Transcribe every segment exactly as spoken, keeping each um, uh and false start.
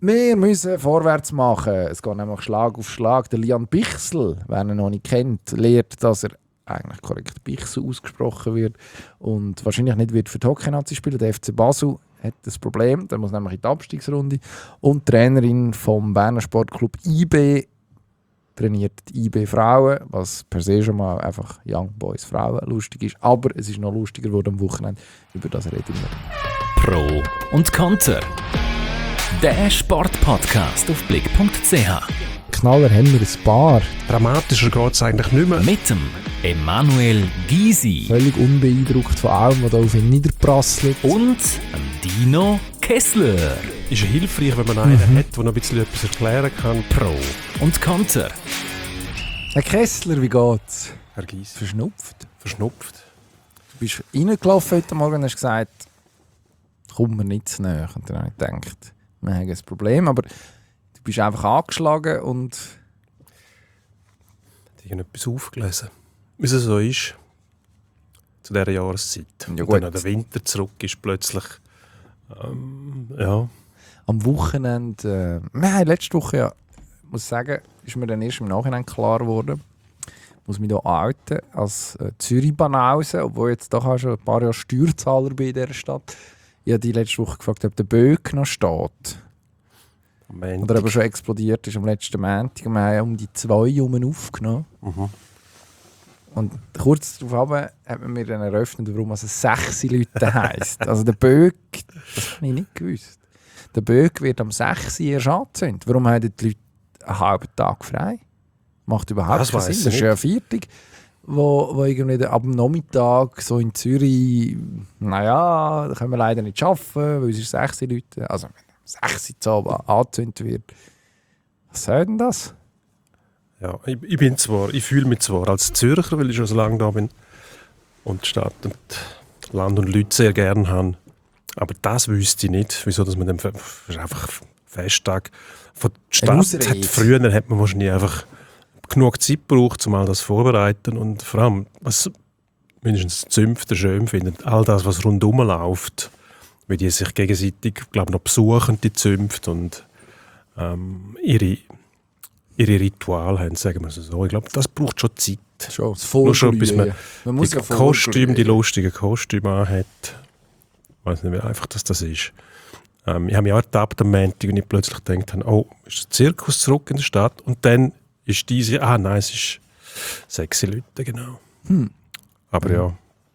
Wir müssen vorwärts machen. Es geht nämlich Schlag auf Schlag. Der Lian Bichsel, wer ihn noch nicht kennt, lehrt, dass er eigentlich korrekt Bichsel ausgesprochen wird und wahrscheinlich nicht wird für die Hockey-Nazi spielen. Der F C Basel hat das Problem, der muss nämlich in die Abstiegsrunde. Und die Trainerin vom Berner Sportclub I B trainiert die I B Frauen, was per se schon mal einfach Young Boys Frauen lustig ist. Aber es ist noch lustiger geworden am Wochenende. Über das reden wir. Pro und Konter. Der Sportpodcast auf blick punkt c h. Knaller haben wir ein paar. Dramatischer geht es eigentlich nicht mehr. Mit dem Emanuel Gysi. Völlig unbeeindruckt von allem, was da auf ihn niederprasselt. Und dem Dino Kessler. Ist ja hilfreich, wenn man einen mhm. hat, der noch ein bisschen etwas erklären kann. Pro und Konter. Herr Kessler, wie geht's? Herr Gysi. Verschnupft? Verschnupft. Du bist reingelaufen heute Morgen und hast gesagt, komm mir nicht zu nahe. Und dann habe ich gedacht, wir haben ein Problem, aber du bist einfach angeschlagen und... Ich habe etwas aufgelesen, wie es so ist, zu dieser Jahreszeit. Ja, und dann der Winter zurück ist plötzlich, ähm, ja... Am Wochenende, äh, wir haben letzte Woche, ja, muss ich sagen, ist mir dann erst im Nachhinein klar geworden, muss mich hier outen als äh, Zürich-Banause, obwohl ich jetzt doch auch schon ein paar Jahre Steuerzahler bin in dieser Stadt. Ich habe die letzte Woche gefragt, ob der Böck noch steht. Oder ob er schon explodiert ist am letzten Montag. Wir haben um die zwei herum aufgenommen. Mhm. Und kurz darauf hat man mir dann eröffnet, warum es sechs Leute heisst. Also der Böck, das habe ich nicht gewusst. Der Böck wird am sechs erst angezündet. Warum haben die Leute einen halben Tag frei? Macht überhaupt das keinen Sinn. Ich das ist ja ein Viertag, wo, wo irgendwie ab dem Nachmittag so in Zürich, naja, da können wir leider nicht arbeiten, weil es ist sechs Leute, also sechs Uhr angezündet wird. Was soll denn das? Ja, ich, ich bin zwar, ich fühle mich zwar als Zürcher, weil ich schon so lange da bin und die Stadt und Land und Leute sehr gerne habe, aber das wüsste ich nicht, wieso dass man dem das ist einfach Festtag von der Stadt hat. Früher hat man wahrscheinlich einfach genug Zeit gebraucht, um all das vorzubereiten und vor allem, was mindestens die Zünfte schön finden, all das, was rundherum läuft, wie die sich gegenseitig, glaube noch besuchen, die Zünfte und ähm, ihre, ihre Rituale haben, sagen wir so. Ich glaube, das braucht schon Zeit. Schon, das Nur schon, bis man, man muss die ja Kostüme, die lustigen Kostüme anhat. Ich weiß nicht, wie einfach das, das ist. Ähm, ich habe mich auch ertappt am Montag und ich plötzlich gedacht, oh, ist der Zirkus zurück in der Stadt? Und dann ist diese, ah nein, es ist sechs Leute, genau. Hm. Aber ja,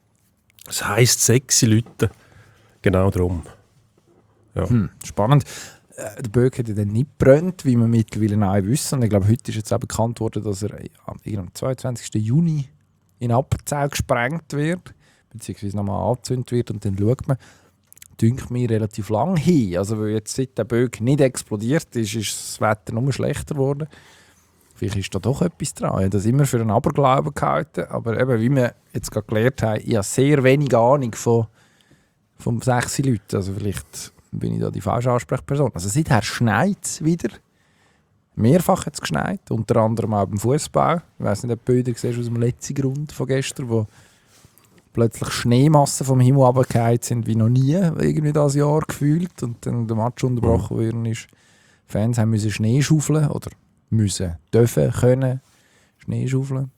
es heisst sechs Leute, genau darum. Ja. Hm, spannend. Äh, der Böck hat ja dann nicht gebrannt, wie wir mittlerweile auch wissen. Und ich glaube, heute ist jetzt auch bekannt worden, dass er am zweiundzwanzigsten Juni in Appenzell gesprengt wird, beziehungsweise nochmal angezündet wird. Und dann schaut man, dünkt mir relativ lang hin. Also, weil jetzt seit der Böck nicht explodiert ist, ist das Wetter nur schlechter geworden. Vielleicht ist da doch etwas dran. Ich habe das immer für einen Aberglauben gehalten. Aber eben, wie wir jetzt gerade gelernt haben, ich habe sehr wenig Ahnung von, von sechs Leuten. Also vielleicht bin ich da die falsche Ansprechperson. Also seither schneit es wieder. Mehrfach hat es geschneit. Unter anderem auch beim Fußball. Ich weiss nicht, ob du Bilder siehst aus dem letzten Grund von gestern, wo plötzlich Schneemassen vom Himmel runtergefallen sind, wie noch nie irgendwie das Jahr gefühlt. Und dann der Match unterbrochen mhm. worden ist. Die Fans haben müssen Schnee schaufeln oder müssen, dürfen, können Schnee schaufeln.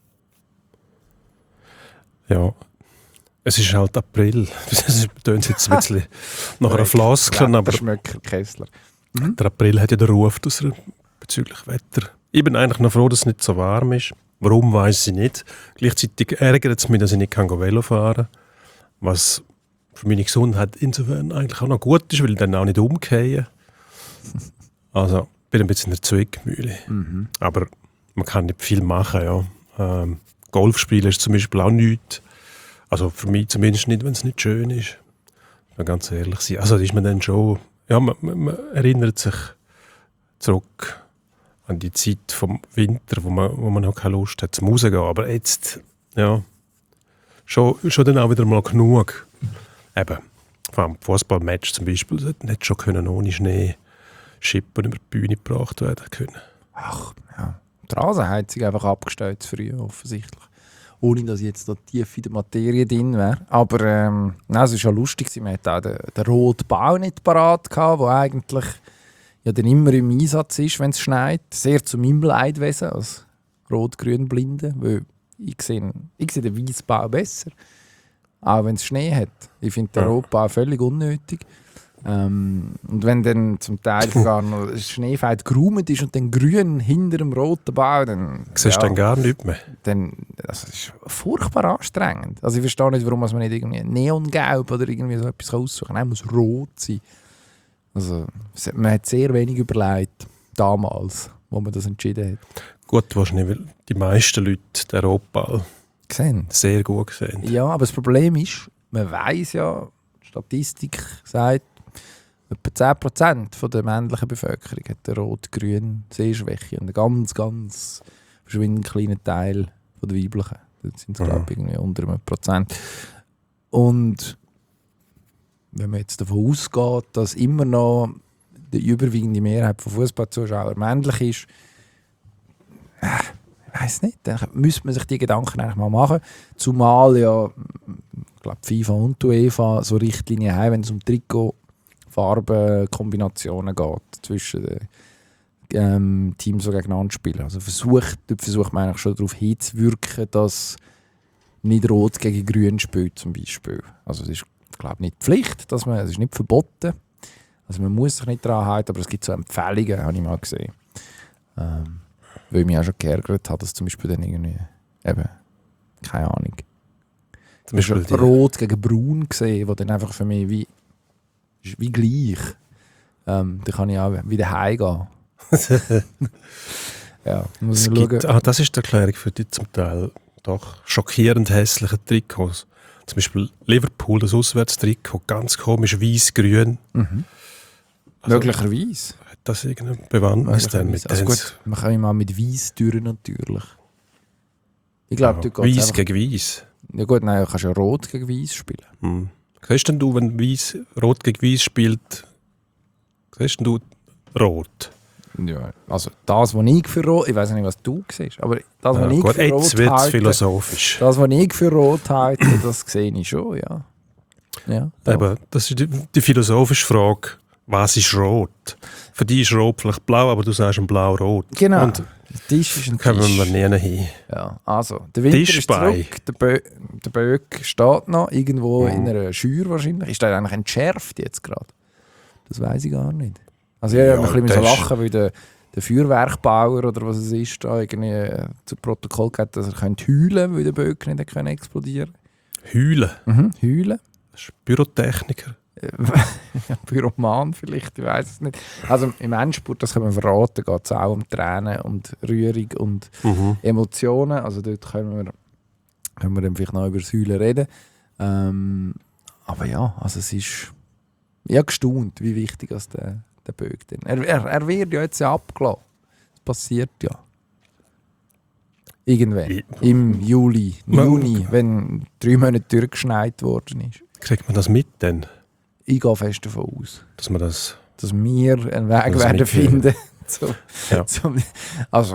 Ja, es ist halt April. Das tönt jetzt ein bisschen nach einer Floskel, aber Schmöcker Kessler. Mhm. Der April hat ja den Ruf bezüglich Wetter. Ich bin eigentlich noch froh, dass es nicht so warm ist. Warum, weiss ich nicht. Gleichzeitig ärgert es mich, dass ich nicht Velo fahren kann. Was für meine Gesundheit insofern eigentlich auch noch gut ist, weil ich dann auch nicht umgehe. Also, ich bin ein bisschen in der Zwickmühle. Mhm. Aber man kann nicht viel machen. Ja. Ähm, Golf spielen ist zum Beispiel auch nichts. Also für mich zumindest nicht, wenn es nicht schön ist. Wenn ganz ehrlich sein. Also ist man dann schon... Ja, man, man erinnert sich zurück an die Zeit vom Winter, wo man, wo man noch keine Lust hat zum Rausgehen. Aber jetzt, ja, schon, schon dann auch wieder mal genug. Eben, vor allem Fußballmatch zum Beispiel, das hätte schon können ohne Schnee Schippen über die Bühne gebracht werden können. Ach, ja. Die Rasenheizung einfach abgestellt früher, offensichtlich. Ohne, dass ich jetzt da tief in der Materie drin wäre. Aber ähm, nein, es war schon lustig. Man hatte auch den, den roten Bau nicht parat gehabt, der eigentlich ja dann immer im Einsatz ist, wenn es schneit. Sehr zu meinem Leidwesen als Rot-Grün-Blinde, weil ich sehe, ich sehe den Weissbau besser, auch wenn es Schnee hat. Ich finde den Ja. Rotbau völlig unnötig. Ähm, und wenn dann zum Teil sogar noch das Schneefeld geräumt ist und dann grün hinter dem roten Bau, dann... Siehst du ja, dann gar nichts mehr? dann, das ist furchtbar anstrengend. Also ich verstehe nicht, warum man nicht irgendwie neongelb oder irgendwie so etwas aussuchen kann. Es muss rot sein. Also es- man hat sehr wenig überlegt, damals, wo man das entschieden hat. Gut, wahrscheinlich, weil die meisten Leute den Rotball Gesehen? sehr gut sehen. Ja, aber das Problem ist, man weiss ja, die Statistik sagt, etwa zehn Prozent von der männlichen Bevölkerung hat eine rot-grün Sehschwäche und ein ganz, ganz verschwindend kleiner Teil von der weiblichen. Das sind es, glaube ich, irgendwie unter einem Prozent. Und wenn man jetzt davon ausgeht, dass immer noch die überwiegende Mehrheit von Fußballzuschauern männlich ist, äh, ich weiss nicht, dann müsste man sich die Gedanken eigentlich mal machen. Zumal ja, ich glaube, FIFA und die UEFA so Richtlinien haben, wenn es um Trikotfarbenkombinationen geht zwischen den ähm, Teams, die gegeneinander spielen. Also versucht, dort versucht man eigentlich schon darauf hinzuwirken, dass nicht Rot gegen Grün spielt zum Beispiel. Also es ist, glaube nicht Pflicht, dass man, es ist nicht verboten. Also man muss sich nicht daran halten, aber es gibt so Empfehlungen, habe ich mal gesehen. Ähm, weil ich mich auch schon geärgert habe, dass zum Beispiel dann irgendwie, eben, keine Ahnung, Zum Beispiel die, Rot gegen Braun gesehen, wo dann einfach für mich wie, ist wie gleich. Ähm, da kann ich auch wieder heimgehen. Ja, muss es man schauen. gibt, ah, das ist die Erklärung für die zum Teil doch schockierend hässlichen Trikots. Zum Beispiel Liverpool, das Auswärtstrikot, ganz komisch, weiß-grün. Mhm. Also, Möglicherweise. Hat das irgendeine Bewandtnis dann mit Also denen? gut, man kann immer mit Weiss durch natürlich. Ich glaube, Ja, du gehst Weiss einfach... gegen Weiss. Ja gut, nein, du kannst ja Rot gegen Weiss spielen. Hm. Siehst denn du, wenn Weiss, Rot gegen Weiss spielt, siehst denn du Rot? Ja, also das, was ich für Rot... Ich weiß nicht, was du siehst, aber das, was Ja, ich gut, für jetzt Rot wird es halte... philosophisch. Das, was ich für Rot halte, das sehe ich schon, ja. Ja, doch. Eben, das ist die, die philosophische Frage, was ist Rot? Für dich ist Rot vielleicht blau, aber du sagst ein Blau-Rot. Genau. Und Der Tisch ist ein kommen wir Tisch. nie hin. Ja, also, der Winter ist Tischbein. zurück, der, Bö der Böck steht noch irgendwo Mhm. in einer Schür wahrscheinlich. Ist der eigentlich entschärft jetzt gerade? Das weiß ich gar nicht. Also ich Ja, habe ein bisschen der ist- lachen, weil der, der Feuerwerkbauer oder was es ist, da irgendwie äh, zu Protokoll gegeben, dass er könnte heulen, weil der Böck nicht können explodieren. Heulen. Mhm, heulen. Das ist Pyrotechniker. Pyroman vielleicht, ich weiß es nicht. Also im Endspurt, das können wir verraten, geht es auch um Tränen und Rührung und Mhm. Emotionen. Also dort können wir, können wir dann vielleicht noch über das Heulen reden. Ähm, aber ja, also es ist... Ich habe gestaunt, wie wichtig das der, der Böck denn. Er, er, er wird ja jetzt ja abgelassen. Das passiert ja. Irgendwann. Ich- Im Juli, Man- Juni, wenn drei Monate durchgeschneit worden ist. Kriegt man das mit denn? Ich gehe fest davon aus, Dass man das... dass wir einen Weg Das werden mitkriegen. finden. Zu, Ja. zum, also,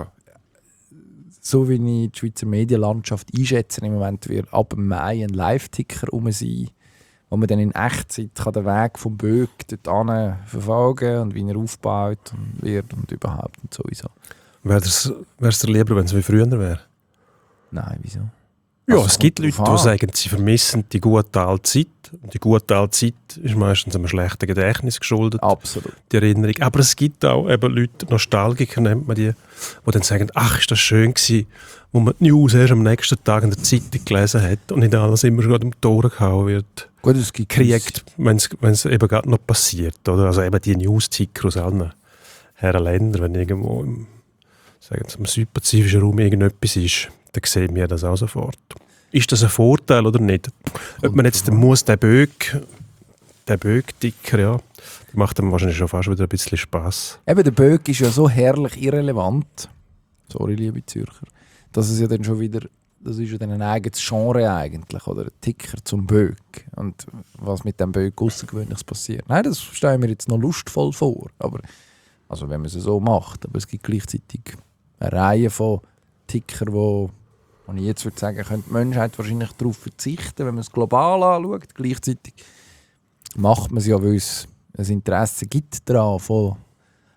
so wie ich die Schweizer Medienlandschaft einschätze, im Moment wird ab dem Mai ein Live-Ticker rum sein, wo man dann in Echtzeit kann den Weg vom Böck dort verfolgen und wie er aufgebaut wird und überhaupt und sowieso. Wäre es dir lieber, wenn es wie früher wäre? Nein, wieso? Ja, Also, es gibt kommt Leute, drauf die an. sagen, sie vermissen die gute alte Zeit. Und die gute alte Zeit ist meistens einem schlechten Gedächtnis geschuldet, Absolut. die Erinnerung. Aber es gibt auch eben Leute, Nostalgiker nennt man die, die dann sagen, ach, ist das schön gewesen, wo man die News erst am nächsten Tag in der Zeitung gelesen hat und nicht alles immer schon um die Ohren gehauen wird, Gut, es gibt kriegt, wenn es eben gerade noch passiert. Oder? Also eben die News-Ticker aus allen Herren Ländern, wenn irgendwo im, sagen wir, im südpazifischen Raum irgendetwas ist, dann sehen wir das auch sofort. Ist das ein Vorteil oder nicht? Ob man jetzt den muss, der Böck, der Böck-Ticker, ja, der macht dann wahrscheinlich schon fast wieder ein bisschen Spass. Eben, der Böck ist ja so herrlich irrelevant, sorry, liebe Zürcher, dass es ja dann schon wieder, das ist ja dann ein eigenes Genre eigentlich, oder ein Ticker zum Böck. Und was mit dem Böck Außergewöhnliches passiert. Nein, das stelle ich mir jetzt noch lustvoll vor, aber, also wenn man es so macht, aber es gibt gleichzeitig eine Reihe von Ticker, wo, wo ich jetzt würde sagen, könnte die Menschheit wahrscheinlich darauf verzichten, wenn man es global anschaut. Gleichzeitig macht man es ja, weil es ein Interesse gibt daran, von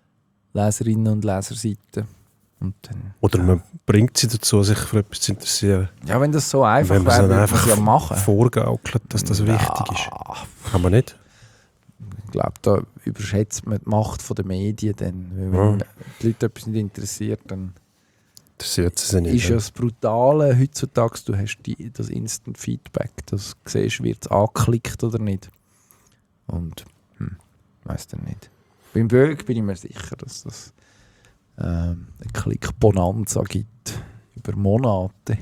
Leserinnen und Leserseiten. Und dann, Oder man bringt sie dazu, sich für etwas zu interessieren. ja, wenn das so einfach Wenn man es wäre, dann würde man es einfach ja machen. vorgaukelt, dass das wichtig ist. Kann man nicht? Ich glaube, da überschätzt man die Macht der Medien. Dann. Weil wenn Ja. die Leute etwas nicht interessiert, dann Interessiert sie sich nicht. ist ja das Brutale heutzutage, du hast die, das Instant Feedback, das du siehst, wird es angeklickt oder nicht. Und, hm, weiss dann nicht. Beim Böck bin ich mir sicher, dass das ähm, eine Klick-Bonanza gibt. Über Monate.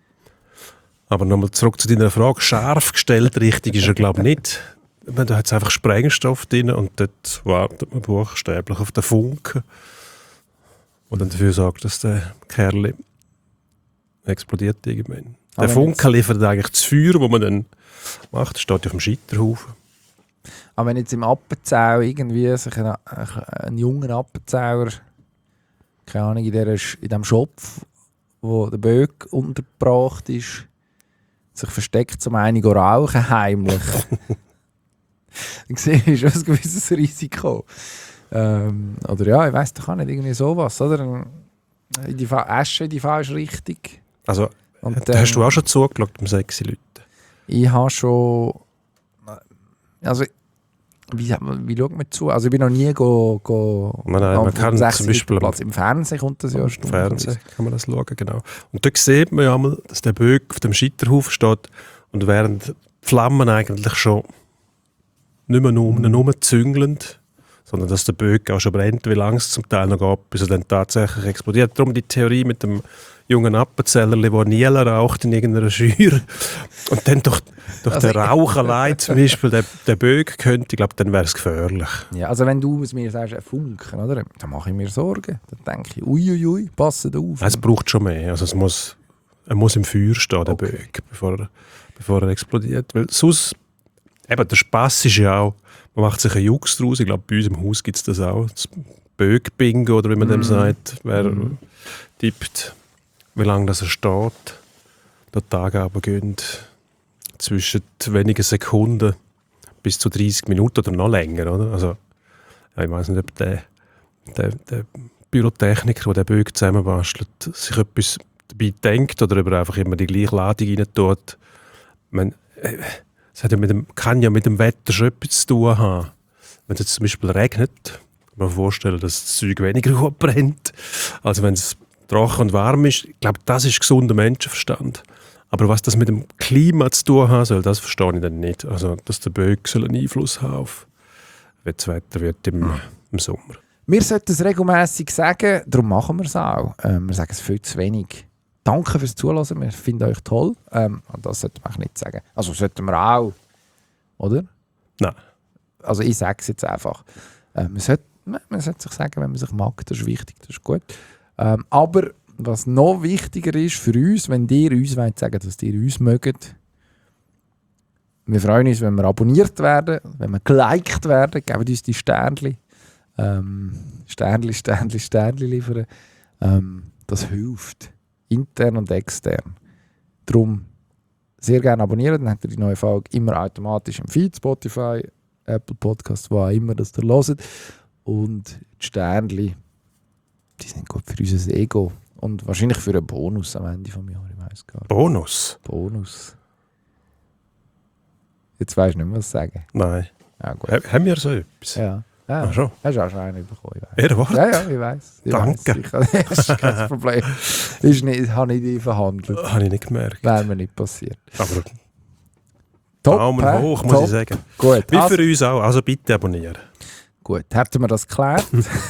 Aber nochmal zurück zu deiner Frage. Scharf gestellt, richtig ist er, glaube ich, nicht. Ich meine, da hat es einfach Sprengstoff drin und dort wartet man buchstäblich auf den Funken, der dann dafür sorgt, dass der Kerl explodiert irgendwann. Aber Der Funke liefert eigentlich das Feuer, das man dann macht. Das steht auf dem Scheiterhaufen. Aber wenn jetzt im Appenzell irgendwie sich ein, ein, ein junger Appenzauer, keine Ahnung, in, der, in dem Schopf, wo der Böck untergebracht ist, sich versteckt, zum einen zu rauchen, heimlich. Dann siehst du schon ein gewisses Risiko. Ähm, oder ja, ich weiss doch auch nicht, irgendwie sowas, oder? In die Fa- Asche in die falsche Richtung. Also, Und, da hast ähm, du auch schon zugeschaut, um sechs Leute. Ich habe schon. Also, wie, wie schaut man zu? Also, ich bin noch nie go, go Nein, nein, am man kann sechs zum Beispiel am- Platz. Im Fernsehen kommt das ja Im Stunde. Fernsehen kann man das schauen, genau. Und dort sieht man ja einmal, dass der Böck auf dem Scheiterhaufen steht und während die Flammen eigentlich schon nicht mehr um ihn herumzüngeln, sondern dass der Böck auch schon brennt, wie lange es zum Teil noch geht, bis er dann tatsächlich explodiert. Darum die Theorie mit dem jungen Appenzellerli, der Nielen raucht in irgendeiner Schür und dann durch, durch Also- den Rauch allein zum Beispiel der, der Böck könnte, ich glaube, dann wäre es gefährlich. Ja, also, wenn du mir sagst, ein Funken, oder? Dann mache ich mir Sorgen. Dann denke ich, uiuiui, passet auf. Es braucht schon mehr. Also es muss, er muss im Feuer stehen, der Okay. Böck, bevor er, bevor er explodiert. Weil sonst, eben, der Spass ist ja auch, man macht sich einen Jux draus. Ich glaube, bei uns im Haus gibt es das auch. Das Böck-Bingo, oder wie man dem Mhm. sagt. Wer Mhm. tippt, wie lange das er steht. Der Tag aber gönnt zwischen wenigen Sekunden bis zu dreißig Minuten oder noch länger. Oder? Also, ja, ich weiß nicht, ob der, der, der Pyrotechniker, der den Böck zusammenbastelt, sich etwas dabei denkt oder ob er einfach immer die gleiche Ladung rein tut. Ich meine, äh, es hat ja mit dem, kann ja mit dem Wetter schon etwas zu tun haben. Wenn es jetzt zum Beispiel regnet, kann man sich vorstellen, dass das Zeug weniger gut brennt, als wenn es trocken und warm ist. Ich glaube, das ist gesunder Menschenverstand. Aber was das mit dem Klima zu tun haben soll, das verstehe ich dann nicht. Also, dass der Böck soll einen Einfluss haben auf wie das Wetter wird im, im Sommer. Wir sollten es regelmässig sagen, darum machen wir es auch. Ähm, wir sagen es viel zu wenig. Danke fürs Zuhören, wir finden euch toll. Ähm, und das sollte man nicht sagen. Also sollten wir auch, oder? Nein. Also ich sage es jetzt einfach. Ähm, man, sollte, man sollte sich sagen, wenn man sich mag, das ist wichtig, das ist gut. Ähm, aber was noch wichtiger ist für uns, wenn ihr uns wollt sagen, dass ihr uns mögt, wir freuen uns, wenn wir abonniert werden, wenn wir geliked werden, gebt uns die Sternchen. Ähm, Sternli, Sternli, Sternli liefern. Ähm, das hilft. Intern und extern. Darum sehr gerne abonnieren, dann habt ihr die neue Folge immer automatisch im Feed, Spotify, Apple Podcasts, wo auch immer das ihr hört. Und die Sternli, die sind gut für unser Ego. Und wahrscheinlich für einen Bonus am Ende des Jahres, ich weiß gar nicht. Bonus? Bonus. Jetzt weisst du nicht mehr, was sagen. Nein. Ja, gut. Ha- Haben wir so etwas? Ja. Ja, Ach schon. hast du auch schon einen bekommen, ich weiss. Er was? Ja, ja, ich weiss. Ich Danke. Weiss. Ich, das ist kein Problem. Ist nicht, habe ich nicht verhandelt. Habe ich nicht gemerkt. Wäre mir nicht passiert. Aber Top, Daumen hä? hoch, muss Top. ich sagen. Gut, Wie also, für uns auch. Also bitte abonnieren. gut, hätten wir das geklärt.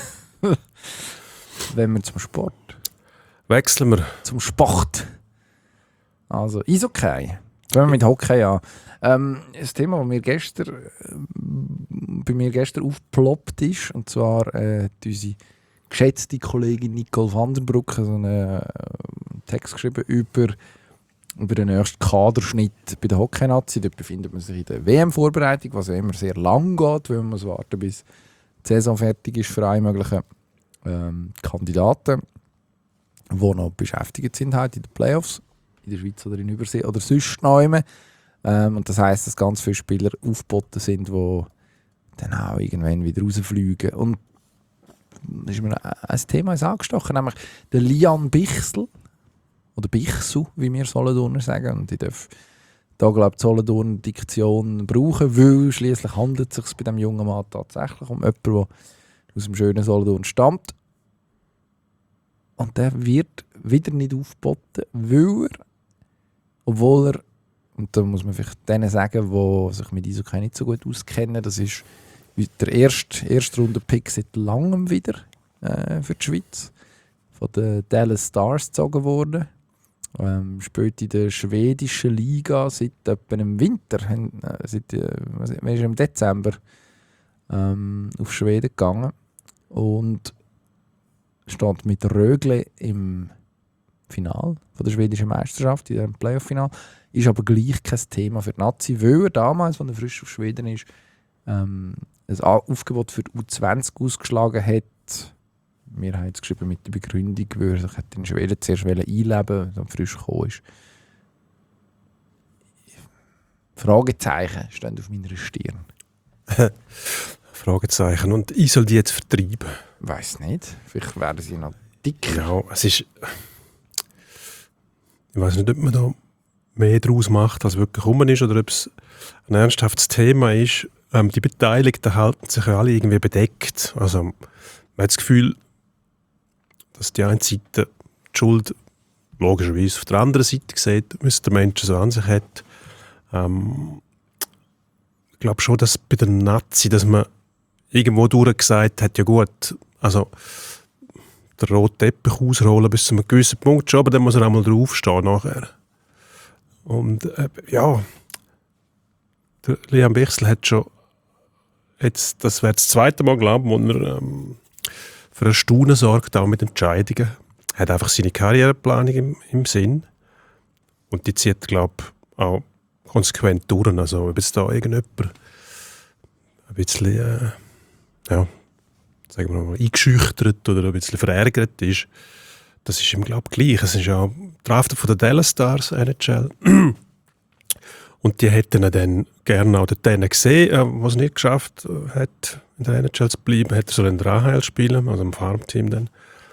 Wenn wir zum Sport, Wechseln wir. zum Sport. Also, Eishockey. Fangen wir mit Hockey an. Ähm, das Thema, das mir gestern, äh, bei mir gestern aufgeploppt ist, und zwar äh, hat unsere geschätzte Kollegin Nicole Vandenbruck so einen äh, Text geschrieben über, über den nächsten Kaderschnitt bei der Hockey-Nazi. Dort befindet man sich in der W M-Vorbereitung, was ja immer sehr lang geht, weil man muss warten, bis die Saison fertig ist für alle möglichen ähm, Kandidaten, die noch beschäftigt sind halt in den Playoffs, in der Schweiz oder in Übersee oder sonst noch immer. Ähm, und das heisst, dass ganz viele Spieler aufgeboten sind, die dann auch irgendwann wieder rausfliegen. Und ist mir ein Thema angestochen, nämlich der Lian Bichsel, oder Bichsu, wie wir Solothurner sagen. Und ich darf da, glaube ich, Solothurner Diktion brauchen, weil schliesslich handelt es sich bei diesem jungen Mann tatsächlich um jemanden, der aus dem schönen Solothurn stammt. Und der wird wieder nicht aufgeboten, weil er, obwohl er, und da muss man vielleicht denen sagen, die sich mit Eishockey nicht so gut auskennen, das ist der erste Erstrunde-Pick seit langem wieder äh, für die Schweiz. Von den Dallas Stars gezogen worden. Ähm, spielt in der schwedischen Liga seit etwa im Winter, äh, seit äh, was, ist im Dezember ähm, auf Schweden gegangen und stand mit Rögle im Final von der schwedischen Meisterschaft, in dem Playoff-Final. Ist aber gleich kein Thema für die Nazi, weil er damals, als er frisch auf Schweden ist, ähm, ein Aufgebot für die U zwanzig ausgeschlagen hat. Wir haben es geschrieben mit der Begründung, weil er sich in Schweden zuerst einleben wollte, frisch gekommen ist. Fragezeichen stehen auf meiner Stirn. Fragezeichen. Und ich soll die jetzt vertreiben? Ich weiss nicht. Vielleicht werden sie noch dick. Ja, es ist... Ich weiß nicht, ob man da mehr daraus macht, als wirklich rum ist, oder ob es ein ernsthaftes Thema ist. Ähm, die Beteiligten halten sich ja alle irgendwie bedeckt. Also, man hat das Gefühl, dass die eine Seite die Schuld logischerweise auf der anderen Seite sieht, wie es der Mensch so an sich hat. Ähm, ich glaube schon, dass bei der Nazi, dass man irgendwo durchgesagt hat, ja gut, also den roten Teppich ausrollen bis zu einem gewissen Punkt schon, aber dann muss er auch mal draufstehen nachher. Und äh, ja, der Lian Bichsel hat schon jetzt, das wäre das zweite Mal, glaube ich, wo er ähm, für ein Staunen sorgt, auch mit Entscheidungen. Er hat einfach seine Karriereplanung im, im Sinn und die zieht, glaube ich, auch konsequent durch. Also ob jetzt da irgendjemand ein bisschen äh, ja, sagen wir mal, eingeschüchtert oder ein bisschen verärgert ist, das ist ihm, glaube ich, gleich. Es ist ja Draft von den Dallas Stars, N H L. Und die hätten ihn dann gerne auch dort gesehen, äh, was er nicht geschafft hat, in der N H L zu bleiben. Hätte er so in der A H L spielen, also im Farmteam dann.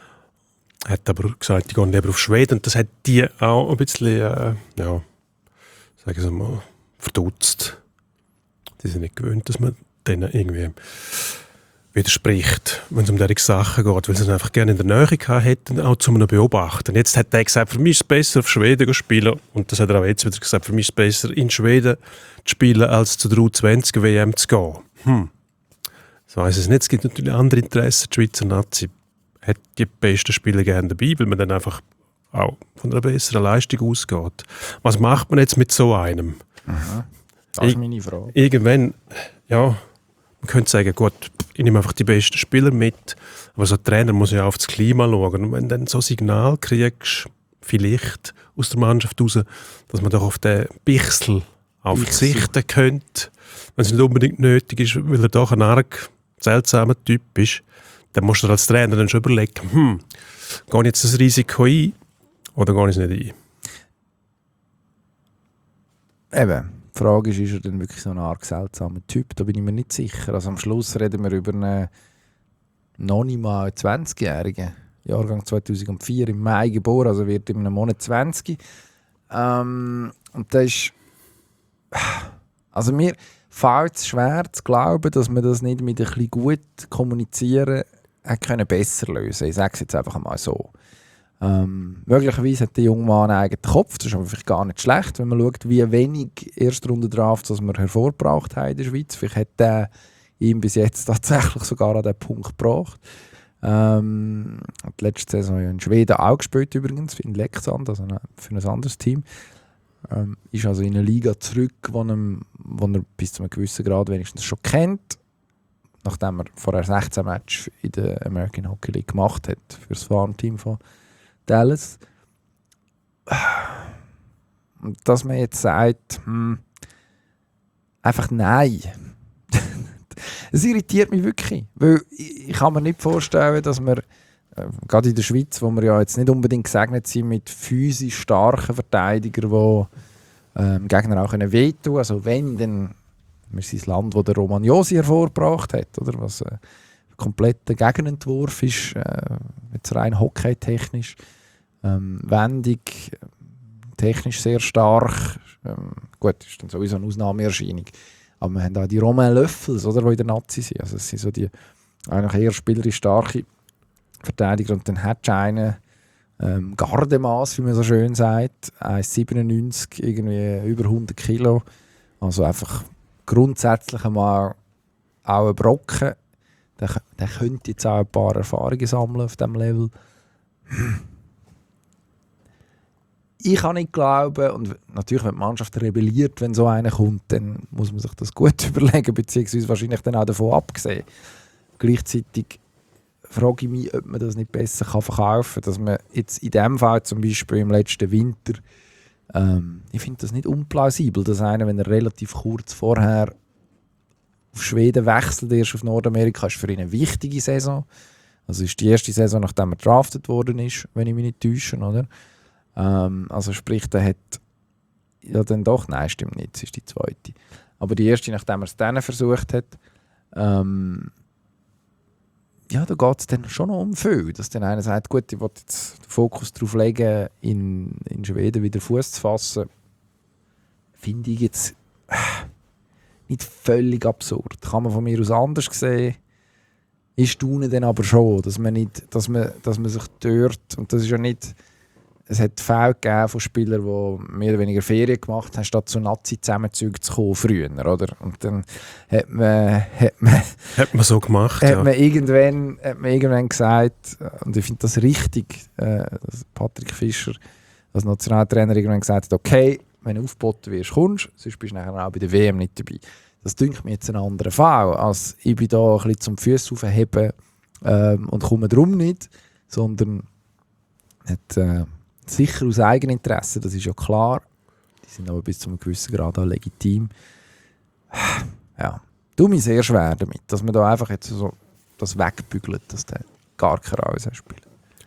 Hat aber gesagt, die gehen lieber auf Schweden. Und das hat die auch ein bisschen, äh, ja, sagen wir mal, verdutzt. Die sind nicht gewöhnt, dass man denen irgendwie widerspricht, wenn es um diese Sachen geht, weil sie es einfach gerne in der Nähe gehabt hätten, auch zu einem Beobachten. Jetzt hat er gesagt, für mich ist es besser, auf Schweden zu spielen. Und das hat er auch jetzt wieder gesagt, für mich ist es besser, in Schweden zu spielen, als zu der U zwanzig W M zu gehen. Hm. So weiss es nicht. Es gibt natürlich andere Interessen. Die Schweizer Nazi hat die besten Spieler gerne dabei, weil man dann einfach auch von einer besseren Leistung ausgeht. Was macht man jetzt mit so einem? Aha. Das ist meine Frage. Irgendwann, ja, man könnte sagen, gut, ich nehme einfach die besten Spieler mit, aber so ein Trainer muss ja auch auf das Klima schauen. Und wenn du dann so ein Signal kriegst, vielleicht aus der Mannschaft raus, dass man doch auf den Bichsel auch verzichten könnte, wenn es nicht unbedingt nötig ist, weil er doch ein arg seltsamer Typ ist, dann musst du als Trainer dann schon überlegen, hm, gehe ich jetzt das Risiko ein oder gehe ich es nicht ein? Eben. Die Frage ist, ist er denn wirklich so ein arg seltsamer Typ? Da bin ich mir nicht sicher. Also am Schluss reden wir über einen noch nicht mal zwanzigjährigen, Jahrgang zweitausendvier, im Mai geboren, also wird in einem Monat zwanzig. Ähm, und das ist... Also mir fällt es schwer zu glauben, dass man das nicht mit ein bisschen gut kommunizieren können besser lösen. Ich sage es jetzt einfach mal so. Ähm, möglicherweise hat der junge Mann einen eigenen Kopf, das ist aber vielleicht gar nicht schlecht, wenn man schaut, wie wenig Erstrunden-Drafts wir hervorgebracht haben in der Schweiz. Vielleicht hat der ihm bis jetzt tatsächlich sogar an diesen Punkt gebracht. Ähm, die letzte Saison in Schweden auch gespielt übrigens, in Leksand, also für ein anderes Team. Ähm, ist also in eine Liga zurück, wo, ihm, wo er bis zu einem gewissen Grad wenigstens schon kennt, nachdem er vorher sechzehn Matches in der American Hockey League gemacht hat für das Farmteam von Dallas. Und dass man jetzt sagt, hm, einfach nein. Es irritiert mich wirklich. Weil ich, ich kann mir nicht vorstellen, dass wir, äh, gerade in der Schweiz, wo wir ja jetzt nicht unbedingt gesegnet sind mit physisch starken Verteidigern, die äh, dem Gegner auch wehtun können. Also wenn, dann wir sind das Land, das der Romagnosi hervorgebracht hat. Oder? Was äh, kompletter Gegenentwurf ist, äh, jetzt rein hockeytechnisch, ähm, wendig, technisch sehr stark. Ähm, gut, ist dann sowieso eine Ausnahmeerscheinung. Aber wir haben auch die Romain Löffels, oder, die in der Nazi sind. Also es sind so die eigentlich eher spielerisch starke Verteidiger. Und dann hat du einen ähm, Gardemaß, wie man so schön sagt, eins Komma siebenundneunzig, irgendwie über hundert Kilo. Also einfach grundsätzlich einmal auch ein Brocken. Der, der könnte jetzt auch ein paar Erfahrungen sammeln auf diesem Level. Ich kann nicht glauben, und natürlich, wenn die Mannschaft rebelliert, wenn so einer kommt, dann muss man sich das gut überlegen, beziehungsweise wahrscheinlich dann auch davon abgesehen. Gleichzeitig frage ich mich, ob man das nicht besser kann verkaufen kann. Dass man jetzt in diesem Fall zum Beispiel im letzten Winter, ähm, ich finde das nicht unplausibel, dass einer, wenn er relativ kurz vorher auf Schweden wechselt, erst auf Nordamerika, ist für ihn eine wichtige Saison. Also ist die erste Saison, nachdem er draftet worden ist, wenn ich mich nicht täusche, oder? Ähm, also sprich, der hat ja dann doch, nein, stimmt nicht, es ist die zweite. Aber die erste, nachdem er es dann versucht hat, ähm, ja, da geht es dann schon noch um viel. Dass dann einer sagt, gut, ich will jetzt den Fokus darauf legen, in, in Schweden wieder Fuß zu fassen, finde ich jetzt äh, nicht völlig absurd. Kann man von mir aus anders sehen. Ich staune dann aber schon, dass man, nicht, dass man, dass man sich dort, und das ist ja nicht, es hat Fälle gegeben von Spielern, die mehr oder weniger Ferien gemacht haben, statt zu Nazi-Zusammenzügen zu kommen früher, oder? Und dann hat man, hat man, hat man so gemacht, hat ja. man irgendwann, hat man irgendwann gesagt, und ich finde das richtig, äh, dass Patrick Fischer als Nationaltrainer irgendwann gesagt hat, okay, wenn du aufgeboten wirst, kommst, sonst bist du nachher auch bei der W M nicht dabei. Das dünkt mir jetzt ein anderer Fall, als ich bin da ein bisschen zum Füße aufheben ähm, und komme darum nicht, sondern hat, äh, sicher aus Eigeninteresse, das ist ja klar. Die sind aber bis zu einem gewissen Grad auch legitim. Ja, tut mir sehr schwer damit, dass man da einfach jetzt so das wegbügelt, dass der gar keine Rolle spielt.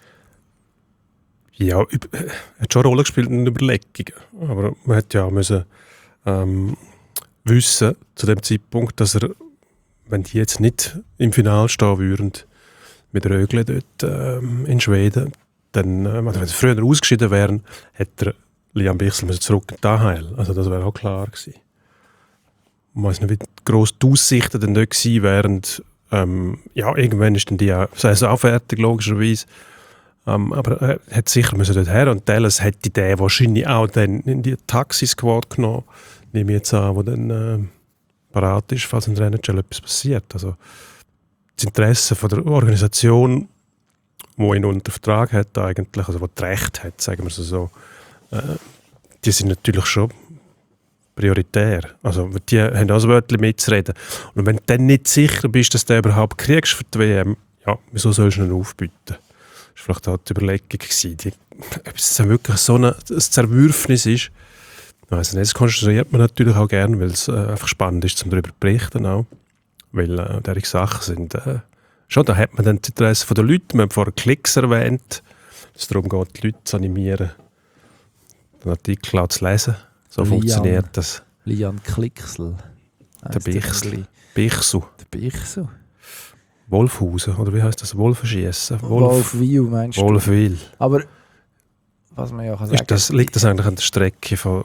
Ja, er hat schon eine Rolle gespielt in den Überlegungen. Aber man hätte ja auch müssen, ähm, wissen, zu dem Zeitpunkt, dass er, wenn die jetzt nicht im Finale stehen würden, mit Rögle dort ähm, in Schweden, dann, äh, wenn sie früher ausgeschieden wären, hätte er Liam Bichsel zurück in die A H L. Also das wäre auch klar gewesen. Ich weiss nicht, wie gross die Aussichten dann dort gewesen wären. Ähm, ja, irgendwann ist dann die Saison auch fertig, logischerweise. Ähm, aber er hat sicher müssen dort her, und Dallas hätte den wahrscheinlich auch dann in die Taxi-Squad genommen, nehme ich jetzt an, wo dann äh, parat ist, falls in der N H L etwas passiert. Also das Interesse von der Organisation, die ihn unter Vertrag hat, eigentlich, also die Recht hat, sagen wir es so, äh, die sind natürlich schon prioritär. Also die haben auch ein Wörtchen mitzureden. Und wenn du dann nicht sicher bist, dass du den überhaupt kriegst für die W M, ja, wieso sollst du ihn aufbieten? Das war vielleicht auch die Überlegung gewesen, die, ob es wirklich so ein, ein Zerwürfnis ist. Also das konstruiert man natürlich auch gerne, weil es äh, einfach spannend ist, um darüber zu berichten auch. Weil äh, solche Sachen sind... Äh, schon, da hat man dann das Interesse der Leute. Wir haben vorher Klicks erwähnt, dass es darum geht, die Leute zu animieren, den Artikel auch zu lesen. So Lian, funktioniert das. Lian Klicksel. Der Bichsel. Bichsel. Der Bichsel. Wolfhausen, oder wie heisst das? Wolfenschiessen? Wolf, Wolfwil meinst du? Wolfwil. Aber was man ja kann sagen, ist das, liegt das eigentlich an der Strecke von,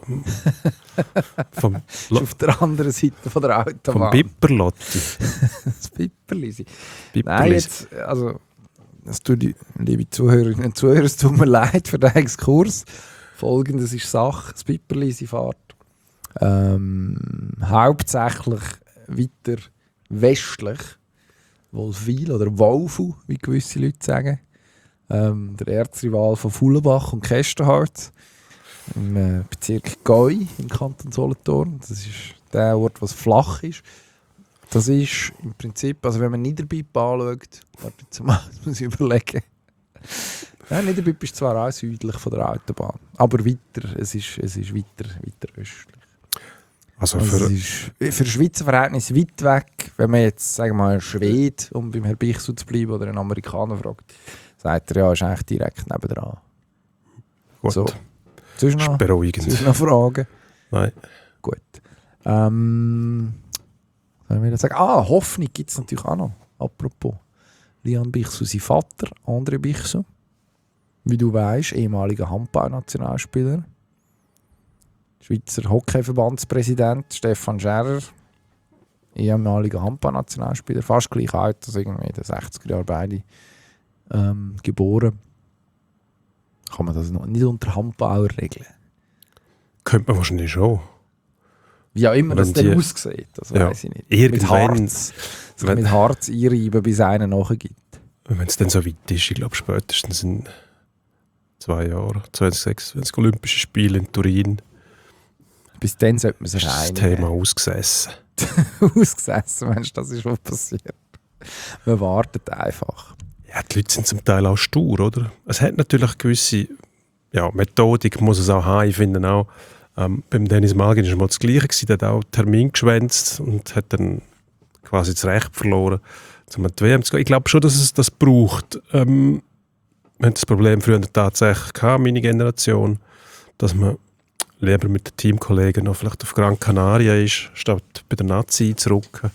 vom, ist auf der anderen Seite von der Autobahn. vom Bipperlotti? Das Bipperlisi. Bipperlisi. Nein, jetzt, also, das tut die, liebe Zuhörerinnen und Zuhörer, es tut mir leid für den Exkurs. Folgendes ist Sache: Das Bipperlisi fährt ähm, hauptsächlich weiter westlich, Wolfwil oder Wolfu, wie gewisse Leute sagen. Ähm, der Erzrival von Fullenbach und Kestenharz im äh, Bezirk Goi im Kanton Solothurn. Das ist der Ort, was flach ist. Das ist im Prinzip, also wenn man Niederbipp anschaut, warte jetzt mal, das muss ich überlegen. Ja, Niederbipp ist zwar auch südlich von der Autobahn, aber weiter, es ist, es ist weiter, weiter östlich. Also Also für, es ist für Schweizer Verhältnisse weit weg. Wenn man jetzt, sagen wir mal, einen Schwede, um beim Herrn Bichsel zu bleiben, oder einen Amerikaner fragt, sagt er, ja, ist eigentlich direkt nebendran. gut, So. Sonst ist noch, beruhigend. sonst noch Fragen? Nein. Gut. Ähm, was soll ich wieder sagen? Ah, Hoffnung gibt es natürlich auch noch. Apropos. Lian Bichsel, sein Vater, André Bichsel. Wie du weißt, ehemaliger Handball-Nationalspieler. Schweizer Hockeyverbandspräsident Stefan Scherer, ehemaliger Handball-Nationalspieler, fast gleich alt als irgendwie in den sechziger Jahren beide ähm, geboren. Kann man das noch nicht unter Handballer regeln? Könnte man wahrscheinlich schon. Wie auch immer Wenn das die- dann aussieht, das Ja, weiß ich nicht. irgendwann- Mit Harz, sich wenn- mit Harz einreiben, bis einer nachgibt. Wenn es dann so weit ist, ich glaube spätestens in zwei Jahren, zwanzig sechsundzwanzig Olympische Spiele in Turin, Bis dann sollte man sich ist das einigen. Thema ausgesessen. Ausgesessen, Mensch, das ist schon passiert. Man wartet einfach. Ja, die Leute sind zum Teil auch stur, oder? Es hat natürlich gewisse ja, Methodik, muss es auch haben, ich finde auch. Ähm, beim Dennis Malgin war mal das Gleiche, gewesen, der hat auch Termin geschwänzt und hat dann quasi das Recht verloren, um an die W M zu gehen. Ich glaube schon, dass es das braucht. Ähm, wir hatten das Problem früher tatsächlich gehabt, meine Generation, dass man lieber mit den Teamkollegen noch vielleicht auf Gran Canaria ist, statt bei der Nazi einzurücken.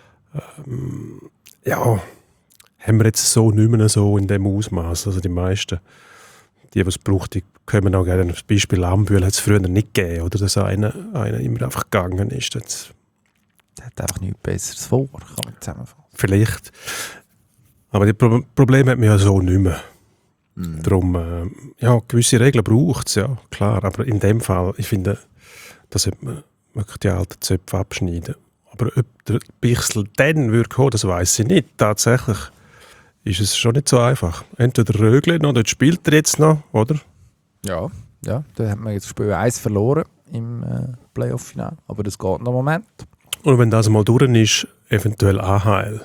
Ähm, ja, haben wir jetzt so nicht mehr so in dem Ausmaß. Also die meisten, die, die es braucht, die kommen auch gerne. Das Beispiel Lambühl hat es früher nicht gegeben, oder? Dass einer, einer immer einfach gegangen ist. Das Der hat einfach nichts Besseres vor, kann man zusammenfassen. vielleicht. Aber die Pro Probleme hat man ja so nicht mehr. Mhm. Darum, äh, ja, gewisse Regeln braucht es, ja, klar. Aber in dem Fall, ich finde, da sollte man wirklich die alten Zöpfe abschneiden. Aber ob der Bichsel dann würde kommen, das weiss ich nicht. Tatsächlich ist es schon nicht so einfach. Entweder Rögle noch, dort spielt er jetzt noch, oder? Ja, ja, da hat man jetzt Spiel eins verloren im äh, Playoff-Finale. Aber das geht noch einen Moment. Und wenn das mal durch ist, eventuell A H L.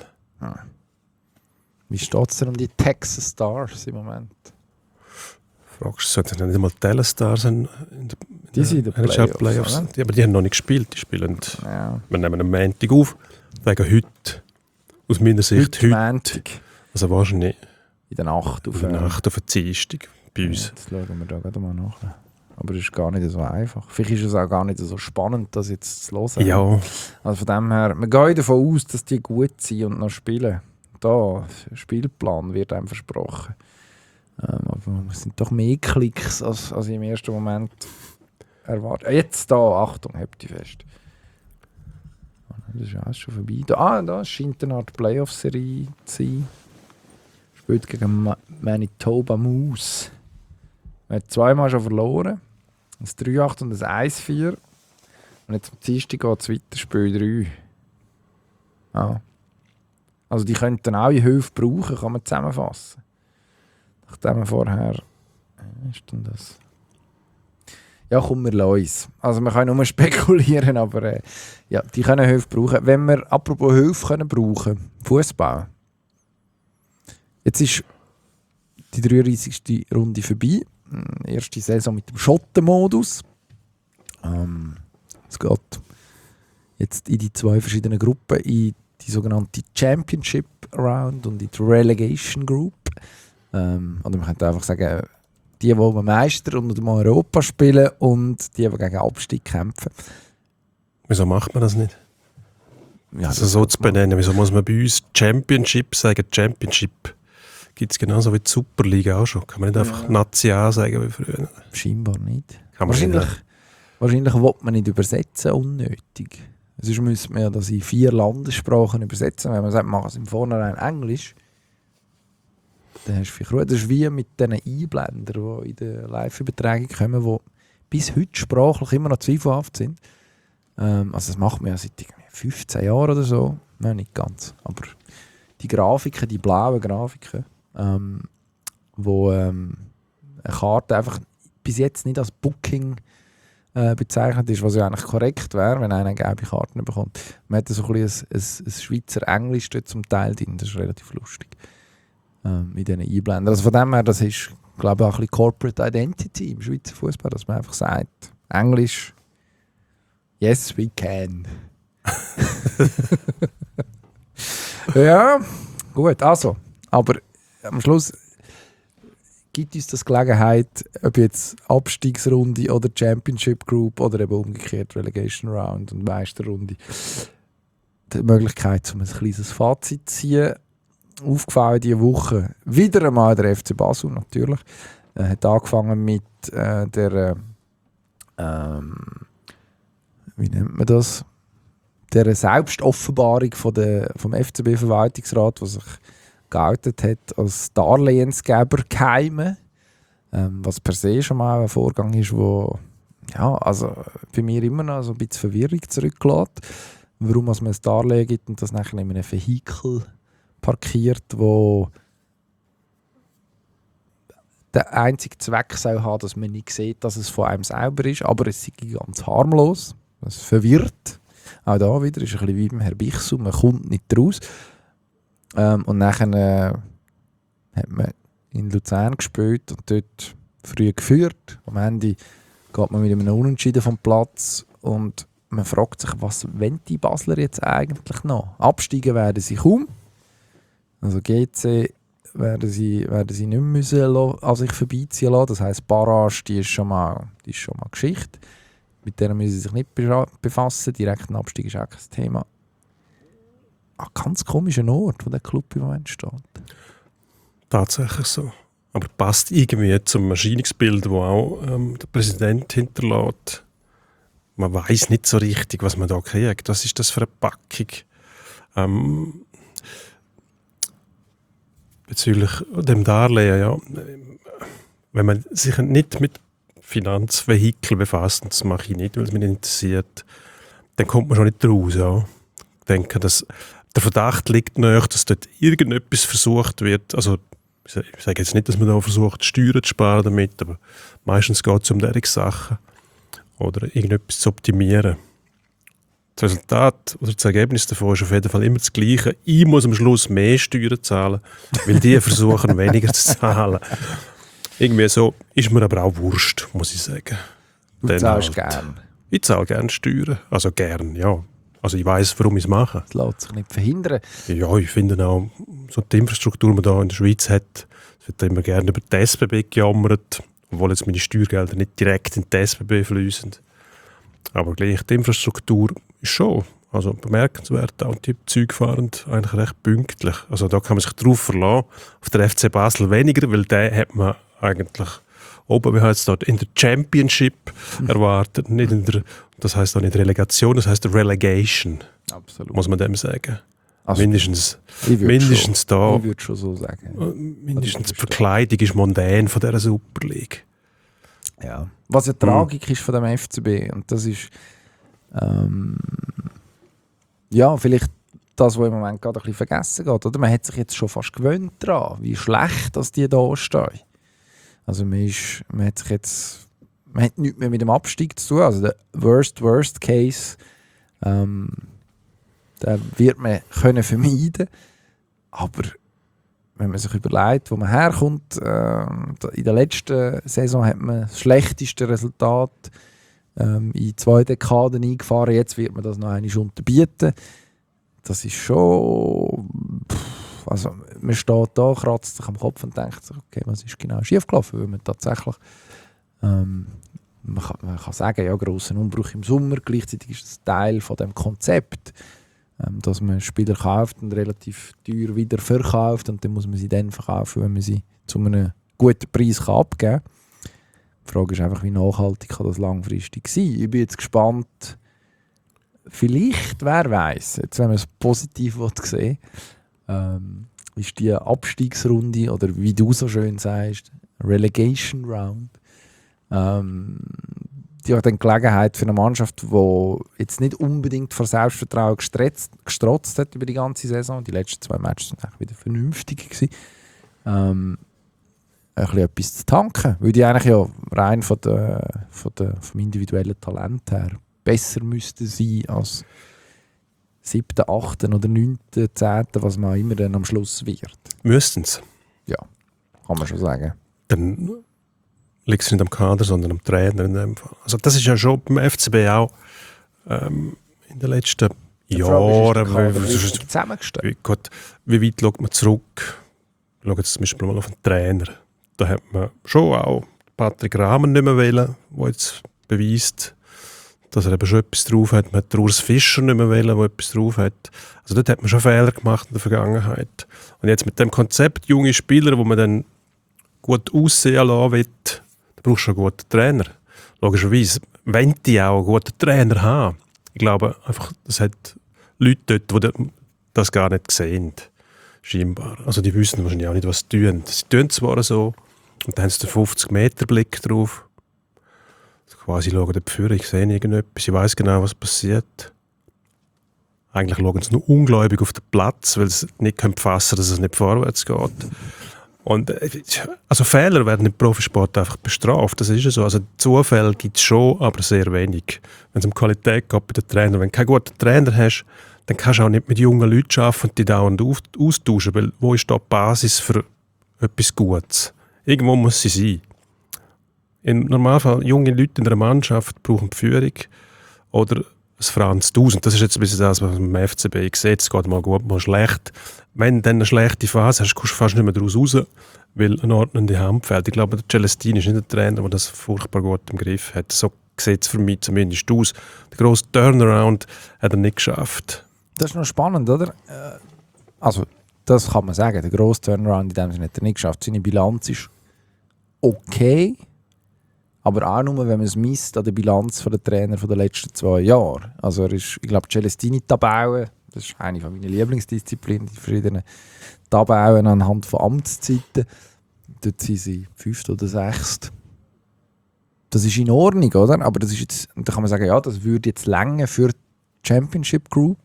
Wie steht es denn um die Texas Stars im Moment? Fragst du, sollten nicht mal Telestars sein? In der, in Die sind in den N H L Playoffs, oder? Ja, aber die haben noch nicht gespielt. Die spielen, Ja. wir nehmen am Montag auf, wegen heute. Aus meiner Sicht Heute heute. Montag Also wahrscheinlich in der Nacht auf auf der äh, Nacht auf der Dienstag bei uns. Jetzt schauen wir da gerade mal nach. Aber es ist gar nicht so einfach. Vielleicht ist es auch gar nicht so spannend, das jetzt zu hören. Ja, Also von dem her, wir gehen davon aus, dass die gut sind und noch spielen. Da, der Spielplan wird einem versprochen. Ähm, aber es sind doch mehr Klicks, als, als ich im ersten Moment erwartet. Jetzt da, Achtung, habt ihr fest. Das ist alles schon vorbei. Da, ah, da scheint eine Art Playoff-Serie zu sein. Spielt gegen Ma Manitoba Moose. Man hat zweimal schon verloren. Ein drei acht und ein eins vier. Und jetzt am Dienstag geht es weiter, Spiel drei. Ah. Also die könnten auch in Hilfe brauchen, kann man zusammenfassen. Nachdem wir vorher... Wie ist denn das? Ja, komm, wir lassen uns. Also wir können nur spekulieren, aber äh, ja, die können Hilfe brauchen. Wenn wir, apropos Hilfe können brauchen, Fußball. Jetzt ist die dreiunddreißigste Runde vorbei. Erste Saison mit dem Schottenmodus. Ähm, es geht jetzt in die zwei verschiedenen Gruppen, in die sogenannte Championship Round und in die Relegation Group. Ähm, oder man könnte einfach sagen, die, die um Meister und um Europa spielen und die, die gegen Abstieg kämpfen. wieso macht man das nicht? Ja, Also so zu benennen, wieso muss man bei uns Championship sagen? Championship gibt es genauso wie die Superliga auch schon. Kann man nicht einfach Ja. Nazi A sagen wie früher? Scheinbar nicht. Kann man Wahrscheinlich, nicht. wahrscheinlich will man nicht übersetzen, unnötig. Sonst müsste man ja das in vier Landessprachen übersetzen. Wenn man sagt, machen es im Vornherein Englisch, dann hast du viel Ruhe. Das ist wie mit diesen Einblendern, die in der Live-Übertragung kommen, die bis heute sprachlich immer noch zweifelhaft sind. Ähm, also das macht man ja seit fünfzehn Jahren oder so. Nein, nicht ganz. Aber die Grafiken, die blauen Grafiken, ähm, wo ähm, eine Karte einfach bis jetzt nicht als Booking äh, bezeichnet ist, was ja eigentlich korrekt wäre, wenn einer gelbe Karten bekommt. Man hat so ein, bisschen ein, ein, ein Schweizer Englisch dort zum Teil drin, das ist relativ lustig. Ähm, mit diesen Einblenden. Also von dem her, das ist, glaube ich, auch ein bisschen Corporate Identity im Schweizer Fußball, dass man einfach sagt, Englisch, yes, we can. Ja, gut, also, aber am Schluss gibt uns das Gelegenheit, ob jetzt Abstiegsrunde oder Championship Group oder eben umgekehrt Relegation Round und Meisterrunde, die Möglichkeit, um ein kleines Fazit zu ziehen. aufgefallen diese Woche. Wieder einmal der F C Basel natürlich. Er hat angefangen mit äh, der äh, ähm, wie nennt man das? Der Selbstoffenbarung von der, vom F C B-Verwaltungsrat, der sich geoutet hat als Darlehensgeber geheime. Ähm, was per se schon mal ein Vorgang ist, wo ja, also bei mir immer noch so ein bisschen Verwirrung zurücklässt. Warum man ein Darlehen gibt und das nachher in einem Vehikel parkiert, wo der einzige Zweck soll haben, dass man nicht sieht, dass es von einem selber ist, aber es ist ganz harmlos. Das verwirrt. Auch da wieder ist ein bisschen wie beim Herr Bichsel, man kommt nicht raus. Ähm, und nachher äh, hat man in Luzern gespielt und dort früh geführt. Am Ende geht man mit einem Unentschieden vom Platz und man fragt sich, was wollen die Basler jetzt eigentlich noch? Absteigen werden sie kaum. Also G C werden sie, werden sie nicht müssen an sich vorbeiziehen lassen. Das heisst, Barrage, die ist schon mal, die ist schon mal Geschichte. Mit der müssen sie sich nicht befassen. Direkten Abstieg ist auch kein Thema. Ein ganz komischer Ort, wo der Club im Moment steht. Tatsächlich so. Aber passt irgendwie zum Erscheinungsbild, das auch ähm, der Präsident hinterlässt. Man weiß nicht so richtig, was man da kriegt. Was ist das für eine Packung? Ähm, bezüglich dem Darlehen, ja. Wenn man sich nicht mit Finanzvehikel befasst, und das mache ich nicht, weil es mich interessiert, dann kommt man schon nicht raus. Ja. Ich denke, dass der Verdacht liegt nahe, dass dort irgendetwas versucht wird. Also, ich sage jetzt nicht, dass man da versucht, Steuern zu sparen damit, aber meistens geht es um solche Sachen. Oder irgendetwas zu optimieren. Das Resultat oder das Ergebnis davon ist auf jeden Fall immer das Gleiche. Ich muss am Schluss mehr Steuern zahlen, weil die versuchen, weniger zu zahlen. Irgendwie so ist mir aber auch Wurst, muss ich sagen. Du Dann zahlst halt, gern. Ich zahle gerne Steuern. Also gern, ja. Also ich weiss, warum ich es mache. Das lässt sich nicht verhindern. Ja, ich finde auch, so die Infrastruktur, die man hier in der Schweiz hat, es wird immer gerne über die S B B gejammert, obwohl jetzt meine Steuergelder nicht direkt in die S B B fließen. Aber gleich die Infrastruktur ist schon also bemerkenswert. Auch die Züge fahren eigentlich recht pünktlich. Also da kann man sich drauf verlassen. Auf der F C Basel weniger, weil den hat man eigentlich oben, wie heißt es dort, in der Championship mhm. erwartet. Nicht in der, das heisst auch nicht Relegation, das heisst Relegation. Absolut. Muss man dem sagen. Also, mindestens ich mindestens schon, da. Ich würde schon so sagen. Mindestens die Verkleidung ist mondän von dieser Super League. Ja. Was ja Mhm. Tragik ist von dem F C B, und das ist ähm, ja, vielleicht das, was im Moment gerade ein bisschen vergessen geht. Oder? Man hat sich jetzt schon fast gewöhnt daran, wie schlecht dass die da stehen. Also man, ist, man hat sich jetzt man hat nichts mehr mit dem Abstieg zu tun. Also der worst, worst case ähm, den wird man können vermeiden. Aber wenn man sich überlegt, wo man herkommt, äh, in der letzten Saison hat man das schlechteste Resultat ähm, in zwei Dekaden eingefahren. Jetzt wird man das noch einmal unterbieten. Das ist schon... Pff, also man steht da, kratzt sich am Kopf und denkt sich, okay, was ist genau schiefgelaufen? Weil man tatsächlich... Ähm, man, kann, man kann sagen, ja, grosser Umbruch im Sommer. Gleichzeitig ist das Teil von dem Konzept, ähm, dass man Spieler kauft und relativ teuer wieder verkauft und dann muss man sie dann verkaufen, wenn man sie zu einem guten Preis kann abgeben kann. Die Frage ist einfach, wie nachhaltig kann das langfristig sein? Ich bin jetzt gespannt. Vielleicht, wer weiß, jetzt wenn man es positiv sehen will, ähm, ist die Abstiegsrunde oder wie du so schön sagst, Relegation Round, ähm, die hat dann Gelegenheit für eine Mannschaft, die jetzt nicht unbedingt vor Selbstvertrauen gestrotzt, gestrotzt hat über die ganze Saison. Die letzten zwei Matches waren eigentlich wieder vernünftig gewesen. Ähm, ein bisschen etwas zu tanken, weil die eigentlich ja rein von der, von der, vom individuellen Talent her besser müssten sein als siebten, achten oder neunten, zehnten, was man immer dann am Schluss wird. Müssten's. Ja, kann man schon sagen. Dann liegt es nicht am Kader, sondern am Trainer in dem Fall. Also das ist ja schon beim F C B auch ähm, in den letzten Jahren. Wie zusammengestellt. Wie, Gott, wie weit schaut man zurück? Schaut jetzt zum Beispiel mal auf den Trainer. Da hat man schon auch Patrick Rahmen nicht mehr wählen, der jetzt beweist, dass er eben schon etwas drauf hat. Man hat den Urs Fischer nicht mehr wählen, der etwas drauf hat. Also dort hat man schon Fehler gemacht in der Vergangenheit. Und jetzt mit dem Konzept, junge Spieler, wo man dann gut aussehen lassen will, da brauchst du einen guten Trainer. Logischerweise, wenn die auch einen guten Trainer haben. Ich glaube einfach, das hat Leute dort, die das gar nicht sehen. Scheinbar. Also die wissen wahrscheinlich auch nicht, was sie tun. Sie tun zwar so, und dann haben sie den fünfzig Meter Blick drauf. Also quasi schauen die Führer, ich sehe irgendetwas, ich weiss genau, was passiert. Eigentlich schauen sie nur ungläubig auf den Platz, weil sie nicht fassen können, dass es nicht vorwärts geht. Und, also Fehler werden im Profisport einfach bestraft, das ist ja so. Also Zufälle gibt es schon, aber sehr wenig. Wenn es um Qualität geht bei den Trainern, wenn du keinen guten Trainer hast, dann kannst du auch nicht mit jungen Leuten arbeiten und die dauernd austauschen, weil wo ist da die Basis für etwas Gutes? Irgendwo muss sie sein. Im Normalfall, junge Leute in einer Mannschaft brauchen die Führung oder das Franz Tausend. Das ist jetzt ein bisschen das, was man im F C B sieht. Es geht mal gut, mal schlecht. Wenn du dann eine schlechte Phase hast, kommst du fast nicht mehr daraus raus, weil eine ordnende Hand fehlt. Ich glaube, der Celestini ist nicht der Trainer, der das furchtbar gut im Griff hat. So sieht es für mich zumindest aus. Der grosse Turnaround hat er nicht geschafft. Das ist noch spannend, oder? Also, das kann man sagen. Der grosse Turnaround in dem Sinne hat er nicht geschafft. Seine Bilanz ist okay, aber auch nur, wenn man es misst an der Bilanz der Trainer der letzten zwei Jahre. Also er ist, ich glaube, Celestini-Tabellen, das ist eine meiner Lieblingsdisziplinen, die verschiedenen Tabellen anhand von Amtszeiten. Dort sind sie fünft oder sechst. Das ist in Ordnung, oder? Aber das ist jetzt, da kann man sagen, ja, das würde jetzt länger für die Championship Group.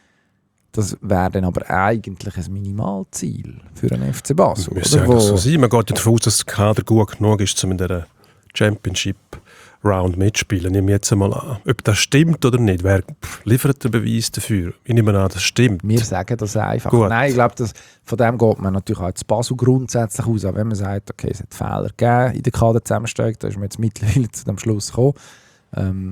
Das wäre dann aber eigentlich ein Minimalziel für einen F C Basel. Das müsste eigentlich so sein. Man geht davon aus, dass der Kader gut genug ist, um in dieser Championship Round mitspielen. Nehmen wir jetzt einmal an. Ob das stimmt oder nicht, wer liefert den Beweis dafür? Ich nehme an, das stimmt. Wir sagen das einfach. Gut. Nein, ich glaube, dass von dem geht man natürlich auch zu Basel grundsätzlich aus. Auch wenn man sagt, okay, es hat Fehler gegeben in der Kaderzusammenstellung, da ist man jetzt mittlerweile zu dem Schluss gekommen. Ähm,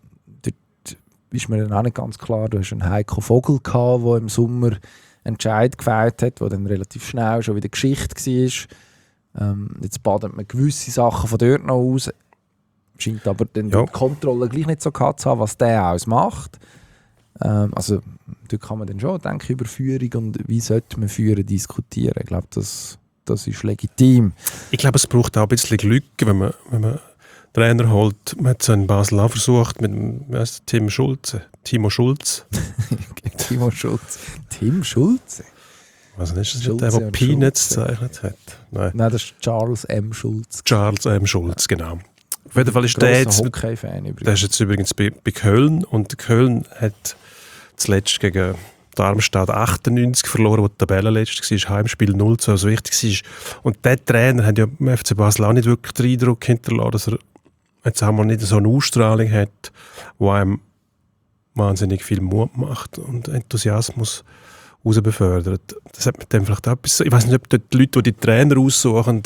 dort ist mir dann auch nicht ganz klar, du hast einen Heiko Vogel gehabt, der im Sommer einen Entscheid gefällt hat, der dann relativ schnell schon wieder Geschichte war. Ähm, jetzt badet man gewisse Sachen von dort noch aus. Scheint aber dann ja. die Kontrolle gleich nicht so gehabt zu haben, was der ausmacht. Ähm, also da kann man dann schon, denke ich, über Führung und wie sollte man führen diskutieren. Ich glaube, das, das ist legitim. Ich glaube, es braucht auch ein bisschen Glück, wenn man, wenn man Trainer holt. Man hat es in Basel auch versucht mit dem Tim Schulze. Timo Schulz. Timo Schulz. Tim Schulze? Was ist das? Schulze Der, der Peanuts Schulze. gezeichnet hat? Nein. Nein, das ist Charles M. Schulz. Charles M. Schulz, genau. Auf jeden Fall ist der jetzt, Hockey-Fan übrigens. der ist jetzt übrigens bei, bei Köln und Köln hat zuletzt gegen Darmstadt achtundneunzig verloren, wo die Tabelle letztes war, Heimspiel null zu, was wichtig war. Und der Trainer hat ja im F C Basel auch nicht wirklich den Eindruck hinterlassen, dass er jetzt einmal nicht so eine Ausstrahlung hat, die einem wahnsinnig viel Mut macht und Enthusiasmus raus befördert. Das hat mit dem vielleicht auch etwas, ich weiß nicht, ob dort die Leute, die die Trainer aussuchen,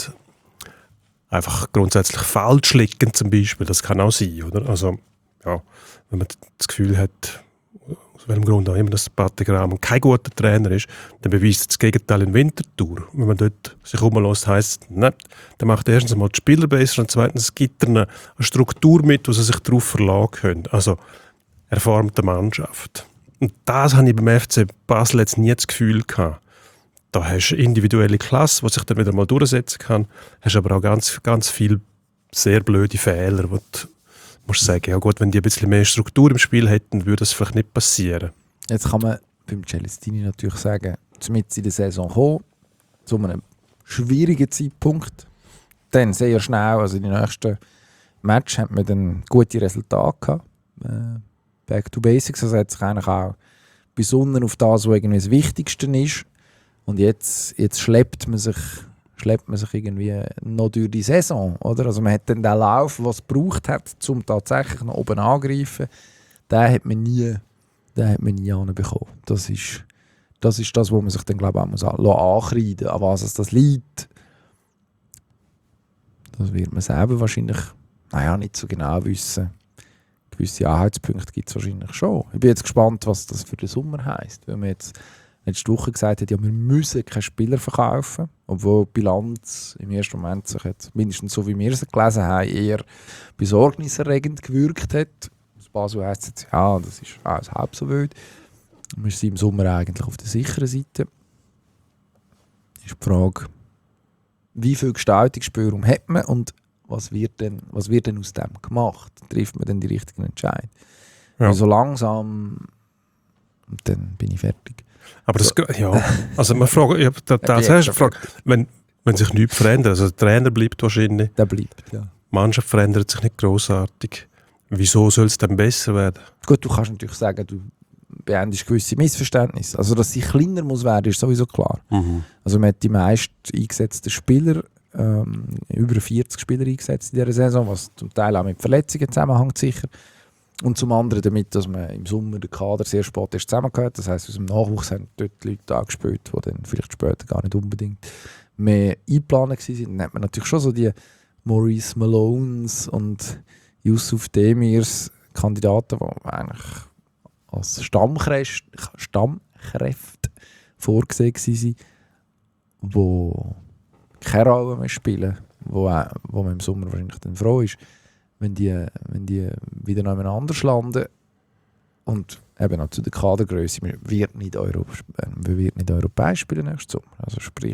einfach grundsätzlich falsch liegen zum Beispiel, das kann auch sein, oder? Also, ja, wenn man das Gefühl hat, aus welchem Grund auch immer, dass Patrick Rahmen kein guter Trainer ist, dann beweist das Gegenteil in Winterthur. Wenn man dort sich umlässt, heisst es, nein, dann macht erstens mal die Spieler besser und zweitens gibt er eine Struktur mit, wo sie sich darauf verlassen können. Also, er formt eine Mannschaft. Und das habe ich beim F C Basel jetzt nie das Gefühl gehabt. Da hast du individuelle Klasse, die sich dann wieder mal durchsetzen kann. Hast aber auch ganz, ganz viele sehr blöde Fehler, wo du musst sagen, ja gut, wenn die ein bisschen mehr Struktur im Spiel hätten, würde das vielleicht nicht passieren. Jetzt kann man beim Celestini natürlich sagen, mit in der Saison kommen, zu einem schwierigen Zeitpunkt, dann sehr schnell, also in den nächsten Match hat man dann gute Resultate gehabt. Äh, back to Basics, also hat sich eigentlich auch besonnen auf das, was irgendwie das Wichtigste ist. Und jetzt, jetzt schleppt man sich, schleppt man sich irgendwie noch durch die Saison, oder? Also man hat dann den Lauf, was es gebraucht hat, um tatsächlich noch oben angreifen, den hat man nie, den hat man nie anbekommen. Das ist, das ist das, wo man sich dann, glaube ich, auch muss ankreiden muss, an was es das liegt. Das wird man selber wahrscheinlich, naja, nicht so genau wissen. Gewisse Anhaltspunkte gibt es wahrscheinlich schon. Ich bin jetzt gespannt, was das für den Sommer heisst, weil man jetzt letzte Woche gesagt hat, ja, wir müssen keine Spieler verkaufen, obwohl die Bilanz im ersten Moment sich jetzt, mindestens so wie wir es gelesen haben, eher besorgniserregend gewirkt hat. Aus Basel heisst es jetzt, ja, das ist alles halb so wild. Wir sind im Sommer eigentlich auf der sicheren Seite. Ist die Frage, wie viel Gestaltungsspielraum hat man und was wird denn, was wird denn aus dem gemacht? Trifft man denn die richtigen Entscheidungen? Ja. So langsam, und dann bin ich fertig. Aber das, ja, also man fragt, ja, das, das heißt, frage, wenn, wenn sich nichts verändert, also der Trainer bleibt wahrscheinlich, der bleibt, ja. Die Mannschaft verändert sich nicht grossartig. Wieso soll es dann besser werden? Gut, du kannst natürlich sagen, du beendest gewisse Missverständnisse. Also, dass sie kleiner muss werden, ist sowieso klar. Mhm. Also, man hat die meisten eingesetzten Spieler, ähm, über vierzig Spieler eingesetzt in dieser Saison, was zum Teil auch mit Verletzungen zusammenhängt, sicher. Und zum anderen damit, dass man im Sommer den Kader sehr spät erst zusammengehört. Das heisst, aus dem Nachwuchs haben dort Leute angespielt, die dann vielleicht später gar nicht unbedingt mehr eingeplant waren. Dann hat man natürlich schon so die Maurice Malones und Yusuf Demirs Kandidaten, die eigentlich als Stammkräfte, Stammkräfte vorgesehen waren, die keine Rolle mehr spielen, wo, wo man im Sommer wahrscheinlich dann froh ist, wenn die, wenn die wieder noch anders landen. Und eben auch zu der Kadergröße, man wird nicht, Euro, man wird nicht europäisch spielen nächstes Sommer. Also sprich,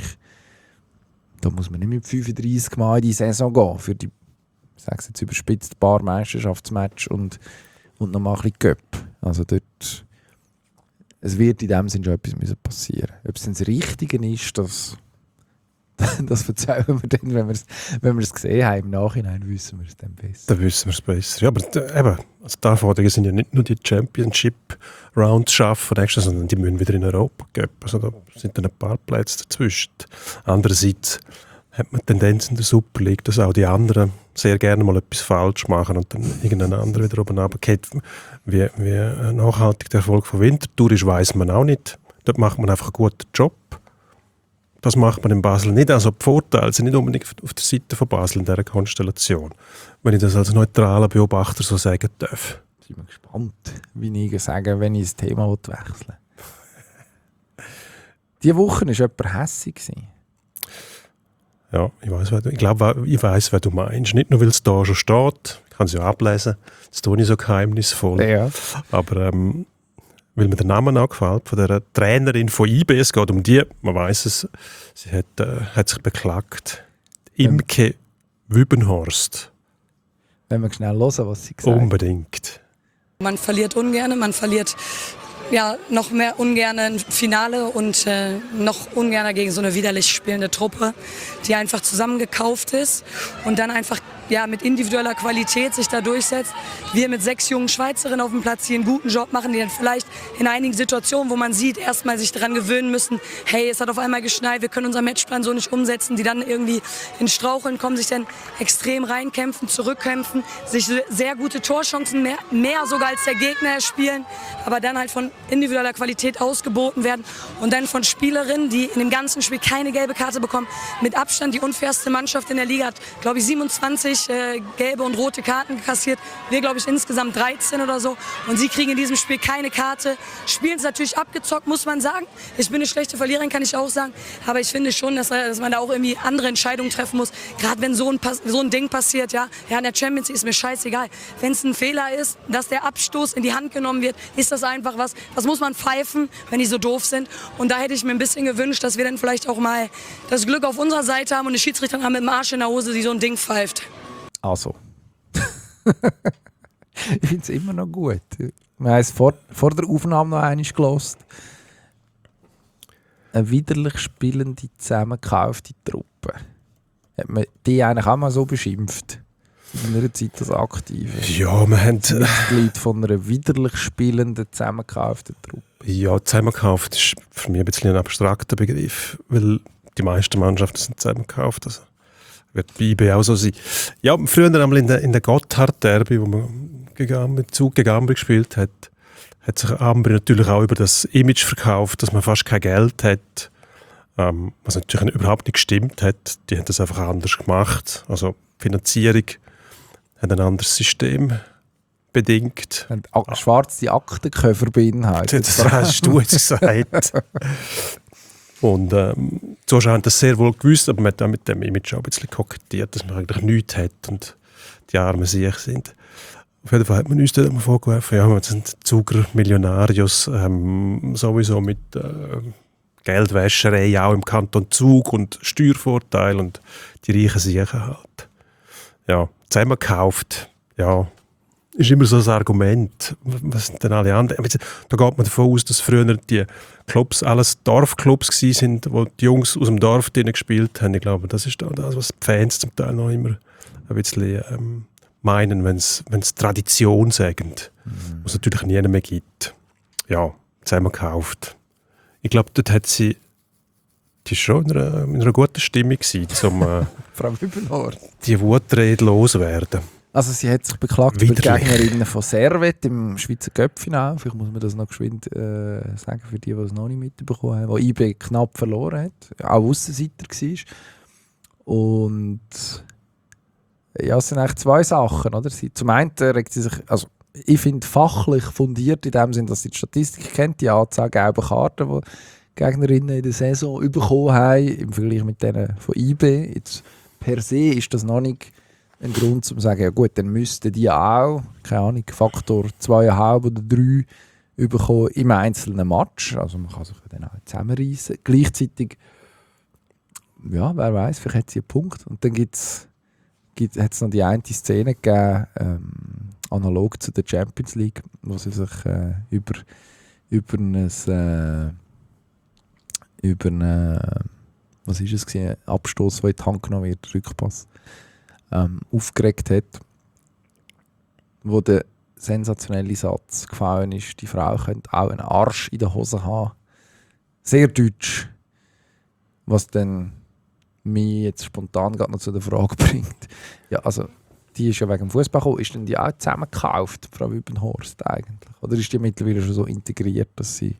da muss man nicht mit fünfunddreissig Mal in die Saison gehen für die, ich sage es jetzt überspitzt, paar Meisterschaftsmatch und, und noch mal ein bisschen Cup. Also dort, es wird in dem Sinne schon etwas müssen passieren. Ob es denn das Richtige ist, das, das erzählen wir dann, wenn wir es wenn wir es gesehen haben. Im Nachhinein wissen wir es dann besser. Dann wissen wir es besser. Ja, aber d- eben, also die Anforderungen sind ja nicht nur die Championship-Rounds schaffen, sondern die müssen wieder in Europa gehen. Also da sind dann ein paar Plätze dazwischen. Andererseits hat man die Tendenz in der Super League, dass auch die anderen sehr gerne mal etwas falsch machen und dann irgendein anderer wieder oben runtergeht. Wie, wie nachhaltig der Erfolg von Winterthur ist, weiss man auch nicht. Dort macht man einfach einen guten Job. Das macht man in Basel nicht. Also die Vorteile sind nicht unbedingt auf der Seite von Basel in dieser Konstellation. Wenn ich das als neutraler Beobachter so sagen darf. Ich bin gespannt, wie ich sagen, wenn ich das Thema wechseln will. Diese Woche war jemand hässig. Ja, ich weiss, ich glaube, ich weiss, wer du meinst. Nicht nur, weil es da schon steht, ich kann es ja ablesen, das tue ich so geheimnisvoll. Ja. Aber ähm, weil mir der Name auch gefällt, von der Trainerin von I B, es geht um die, man weiss es, sie hat, äh, hat sich beklagt. Imke Wübenhorst. Wenn wir schnell hören, was sie gesagt hat. Unbedingt. Man verliert ungern, man verliert ja, noch mehr ungern ein Finale und äh, noch ungerner gegen so eine widerlich spielende Truppe, die einfach zusammengekauft ist und dann einfach ja, mit individueller Qualität sich da durchsetzt. Wir mit sechs jungen Schweizerinnen auf dem Platz, die einen guten Job machen, die dann vielleicht in einigen Situationen, wo man sieht, erstmal sich daran gewöhnen müssen, hey, es hat auf einmal geschneit, wir können unseren Matchplan so nicht umsetzen, die dann irgendwie in Straucheln kommen, sich dann extrem reinkämpfen, zurückkämpfen, sich sehr gute Torchancen, mehr, mehr sogar als der Gegner erspielen, aber dann halt von individueller Qualität ausgeboten werden und dann von Spielerinnen, die in dem ganzen Spiel keine gelbe Karte bekommen, mit Abstand die unfairste Mannschaft in der Liga hat, glaube ich, siebenundzwanzig äh, gelbe und rote Karten kassiert. Wir, glaube ich, insgesamt dreizehn oder so. Und sie kriegen in diesem Spiel keine Karte. Spielen es natürlich abgezockt, muss man sagen. Ich bin eine schlechte Verliererin, kann ich auch sagen. Aber ich finde schon, dass, dass man da auch irgendwie andere Entscheidungen treffen muss. Gerade wenn so ein, so ein Ding passiert, ja, ja, in der Champions League ist mir scheißegal. Wenn es ein Fehler ist, dass der Abstoß in die Hand genommen wird, ist das einfach was, was muss man pfeifen, wenn die so doof sind. Und da hätte ich mir ein bisschen gewünscht, dass wir dann vielleicht auch mal das Glück auf unserer Seite haben und eine Schiedsrichterin haben mit dem Arsch in der Hose, die so ein Ding pfeift. Also. Ich finde es immer noch gut. Wir haben es vor, vor der Aufnahme noch einmal gehört. Eine widerlich spielende, zusammengekaufte Truppe. Hat man die eigentlich auch mal so beschimpft? In einer Zeit als Aktive. Ja, wir haben... Mitglied von einer widerlich spielenden, zusammengekauften Truppe. Ja, zusammengekauft ist für mich ein bisschen ein abstrakter Begriff, weil die meisten Mannschaften sind zusammengekauft. Also wird bei I B auch so sein. Ja, früher einmal in der, in der Gotthard-Derby, wo man gegen, mit Zug gegen Ambri gespielt hat, hat sich Ambri natürlich auch über das Image verkauft, dass man fast kein Geld hat. Ähm, was natürlich überhaupt nicht gestimmt hat. Die haben das einfach anders gemacht. Also Finanzierung hat ein anderes System bedingt. Und ak- schwarze Aktenköpfe beinhaltet. Das hast du jetzt gesagt. Und ähm, die Zuschauer haben das sehr wohl gewusst, aber man hat auch mit dem Image auch ein bisschen kokettiert, dass man eigentlich nichts hat und die Armen sicher sind. Auf jeden Fall hat man uns dort mal vorgeworfen, ja, wir sind Zuger Millionarius, ähm, sowieso mit äh, Geldwäscherei auch im Kanton Zug und Steuervorteil und die Reichen sicher halt. Ja, zusammengekauft, ja, ist immer so ein Argument. Was sind denn alle anderen? Da geht man davon aus, dass früher die Clubs alles Dorfclubs waren, wo die Jungs aus dem Dorf drinnen gespielt haben. Ich glaube, das ist das, was die Fans zum Teil noch immer ein bisschen ähm, meinen, wenn es Tradition sagen, mhm. was es natürlich nie mehr gibt. Ja, zusammengekauft. Ich glaube, dort hat sie die war schon in einer, in einer guten Stimmung gewesen, um äh, Frau Wübenhorst. Die Wutrede loswerden. Also sie hat sich beklagt über die Gegnerinnen von Servette im Schweizer Cup-Final. Vielleicht muss man das noch geschwind äh, sagen für die, die es noch nicht mitbekommen haben, wo I B knapp verloren hat, auch Aussenseiter war. Und ja, es sind eigentlich zwei Sachen. Oder? Sie, zum einen regt sie sich, also ich finde fachlich fundiert in dem Sinn, dass sie die Statistik kennt, die Anzahl gelber Karten, die Gegnerinnen in der Saison bekommen haben, im Vergleich mit denen von I B. Jetzt per se ist das noch nicht ein Grund, um zu sagen, ja gut, dann müssten die auch, keine Ahnung, Faktor zwei Komma fünf oder drei bekommen im einzelnen Match. Also man kann sich dann auch zusammenreißen. Gleichzeitig, ja, wer weiß, vielleicht hat sie einen Punkt. Und dann gibt's, gibt, hat es noch die eine Szene gegeben, ähm, analog zu der Champions League, wo sie sich äh, über, über ein äh, über einen, was ist es gewesen, Abstoß, der in die Hand genommen wird, Rückpass, ähm, aufgeregt hat, wo der sensationelle Satz gefallen ist, die Frau könnte auch einen Arsch in der Hose haben. Sehr deutsch. Was dann mich jetzt spontan gerade noch zu der Frage bringt. Ja, also, die ist ja wegen dem Fußball gekommen. Ist denn die auch zusammengekauft, Frau Wübenhorst, eigentlich? Oder ist die mittlerweile schon so integriert, dass sie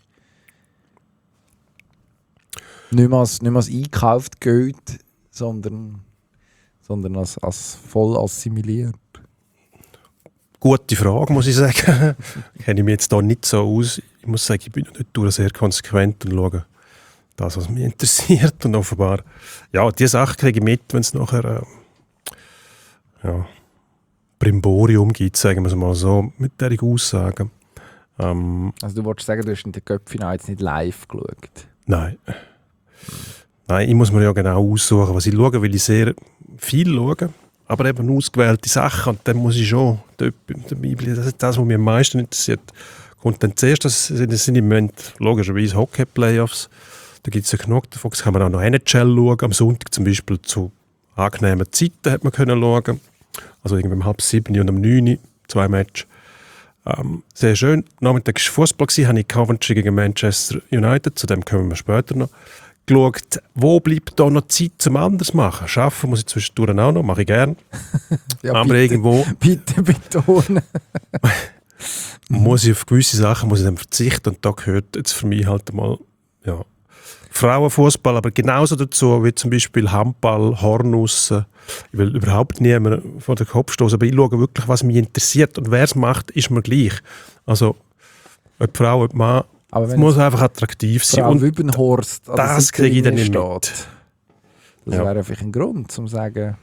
nicht mehr als, nicht mehr als eingekauft gilt, sondern, sondern als, als voll assimiliert? Gute Frage, muss ich sagen. Kenne ich mich jetzt da nicht so aus. Ich muss sagen, ich bin nicht sehr konsequent und schaue das, was mich interessiert. Und offenbar, ja, diese Sache kriege ich mit, wenn es nachher äh, ja, Brimborium gibt, sagen wir es mal so, mit dieser Aussage. Ähm, also du wolltest sagen, du hast in der Cup-Final jetzt nicht live geschaut? Nein. Nein, ich muss mir ja genau aussuchen, was ich schaue, weil ich sehr viel schaue, aber eben ausgewählte Sachen. Und dann muss ich schon dabei bleiben. Das ist das, was mich am meisten interessiert. Und dann zuerst, das sind, das sind im Moment logischerweise Hockey-Playoffs. Da gibt es ja genug davon. Das kann man auch noch N H L schauen. Am Sonntag zum Beispiel zu angenehmen Zeiten hat man können schauen. Also irgendwie um halb sieben und um neun, zwei Matches. Ähm, sehr schön. Nachmittag war Fußball, habe ich Coventry gegen Manchester United, zu dem kommen wir später noch, geschaut, wo bleibt da noch Zeit zum anderes machen. Arbeiten muss ich zwischendurch auch noch, mache ich gerne. Ja, aber bitte, irgendwo bitte betonen. muss ich auf gewisse Sachen muss ich dann verzichten und da gehört jetzt für mich halt mal ja, Frauenfußball, aber genauso dazu wie zum Beispiel Handball, Hornussen. Ich will überhaupt niemanden vor den Kopf stoßen, aber ich schaue wirklich, was mich interessiert und wer es macht, ist mir gleich. Also ob Frau, ob Mann, es muss einfach attraktiv sein. Frau und Wübenhorst, also das kriege ich dann nicht mit. Das Ja. wäre einfach ein Grund, um zu sagen,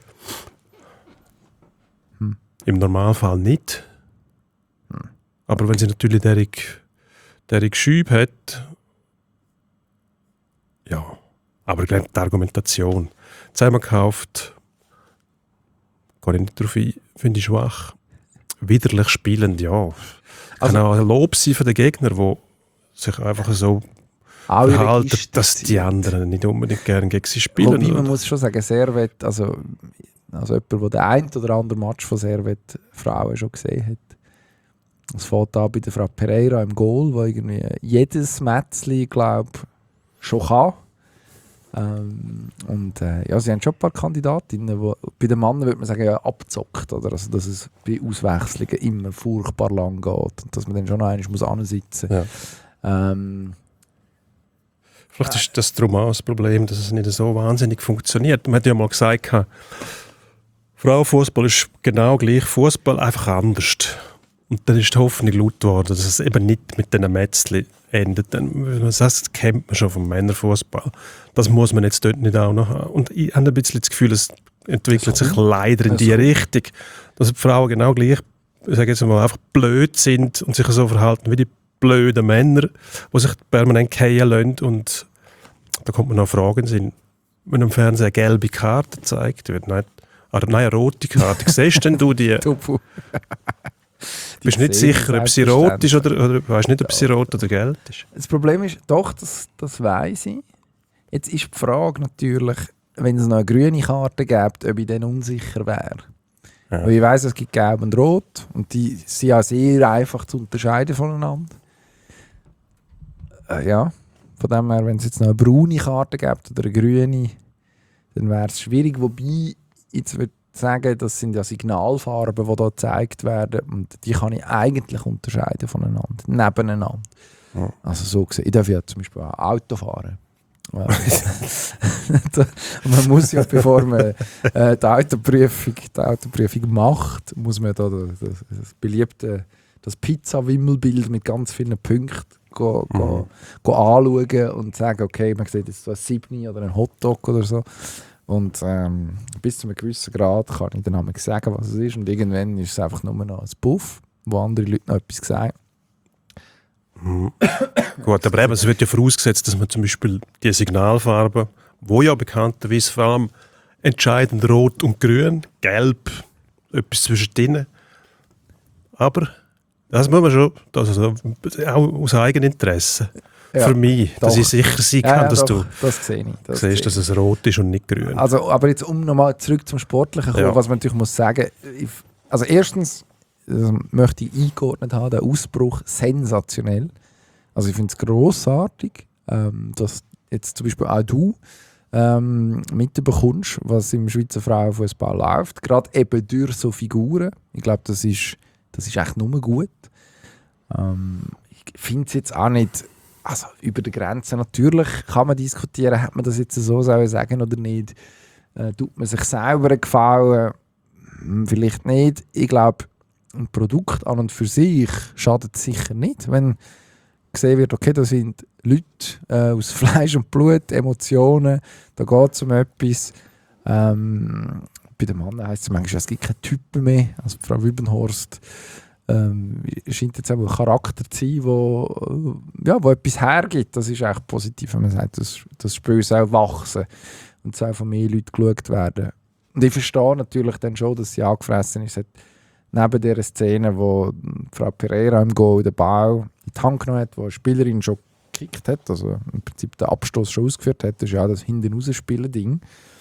hm. Im Normalfall nicht. Hm. Aber wenn sie natürlich derig, derig Schübe hat, ja. Aber ich glaube, die Argumentation, zusammengekauft, gehe ich nicht darauf ein, finde ich schwach. Widerlich spielend, ja. Also, kann auch ein Lob sein für den Gegner, der sich einfach so verhalten, dass die anderen nicht unbedingt gerne gegen sie spielen. Wobei, man oder? muss schon sagen, Servette, also, also jemand, der den ein oder anderen Match von Servette Frauen schon gesehen hat. Es fängt an bei der Frau Pereira im Goal, wo irgendwie jedes Mätzli, glaube ich, schon kann. Ähm, und äh, ja, sie haben schon ein paar Kandidatinnen, wo bei den Männern würde man sagen, ja, abzockt, oder? Also, dass es bei Auswechslungen immer furchtbar lang geht und dass man dann schon noch einmal muss ansitzen muss. Ja. Ähm, Vielleicht ist das darum auch das Problem, dass es nicht so wahnsinnig funktioniert. Man hat ja mal gesagt, Frauenfußball ist genau gleich Fußball, einfach anders. Und dann ist die Hoffnung laut geworden, dass es eben nicht mit diesen Mätzchen endet. Das kennt man schon vom Männerfußball. Das muss man jetzt dort nicht auch noch haben. Und ich habe ein bisschen das Gefühl, es entwickelt sich leider in die Richtung, dass die Frauen genau gleich ich sage jetzt mal, einfach blöd sind und sich so verhalten wie die blöden Männer, die sich permanent fallen lassen. Und da kommt man noch Fragen sind, wenn im Fernsehen eine gelbe Karte gezeigt wird. Nein, oder nein, eine rote Karte. Siehst denn du die? Du bist nicht sicher, ob sie rot ist oder, oder weißt nicht, ob sie rot oder gelb ist. Das Problem ist, doch, das, das weiss ich. Jetzt ist die Frage natürlich, wenn es noch eine grüne Karte gibt, ob ich dann unsicher wäre. Ja. Weil ich weiss, es gibt gelb und rot und die sind auch sehr einfach zu unterscheiden voneinander. Äh, ja, von dem her, wenn es jetzt noch eine braune Karte gibt oder eine grüne, dann wäre es schwierig. Wobei, jetzt würde ich sagen, das sind ja Signalfarben, die hier gezeigt werden und die kann ich eigentlich unterscheiden voneinander, nebeneinander. Ja. Also so gesehen, ich darf ja zum Beispiel auch Auto fahren. Und man muss ja, bevor man äh, die, Autoprüfung, die Autoprüfung macht, muss man da das, das beliebte das Pizza-Wimmelbild mit ganz vielen Punkten go, go, mhm. go anschauen und sagen, okay, man sieht jetzt so ein Siebni oder ein Hotdog oder so. Und ähm, bis zu einem gewissen Grad kann ich dann einmal sagen, was es ist. Und irgendwann ist es einfach nur noch ein Puff, wo andere Leute noch etwas sagen. Mhm. Gut, aber eben, es wird ja vorausgesetzt, dass man zum Beispiel die Signalfarben, wo ja bekannterweise vor allem entscheidend rot und grün, gelb, etwas zwischendrin. Aber das muss man schon, also auch aus Eigeninteresse. Ja, für mich, doch. Dass ich sicher sein kann, ja, ja, dass doch, du das sehe ich, das siehst, dass es rot ist und nicht grün. Also, aber jetzt, um nochmal zurück zum Sportlichen zu kommen, ja. was man natürlich muss sagen, also erstens also möchte ich eingeordnet haben, der Ausbruch sensationell. Also ich finde es grossartig, ähm, dass jetzt zum Beispiel auch du ähm, mitbekommst, was im Schweizer Frauenfußball läuft, gerade eben durch so Figuren. Ich glaube, das ist, das ist echt nur gut. Ähm, ich finde es jetzt auch nicht, also über die Grenzen natürlich kann man diskutieren, hat man das jetzt so sagen oder nicht. Äh, tut man sich selber einen Gefallen? Vielleicht nicht. Ich glaube, ein Produkt an und für sich schadet sicher nicht, wenn gesehen wird, okay, da sind Leute äh, aus Fleisch und Blut, Emotionen, da geht es um etwas. Ähm, bei den Männern heisst es manchmal, es gibt keine Typen mehr. Also Frau Wübenhorst ähm, scheint jetzt auch ein Charakter zu sein, wo, ja, wo etwas hergibt. Das ist echt positiv, wenn man sagt, das, das Spiel soll wachsen und soll von mehr Leuten geschaut werden. Und ich verstehe natürlich dann schon, dass sie angefressen ist. Neben dieser Szene, wo Frau Pereira im Goal den Ball in die Hand genommen hat, wo eine Spielerin schon gekickt hat, also im Prinzip den Abstoß schon ausgeführt hat, das ist ja das Hinten-raus-Spielen-Ding.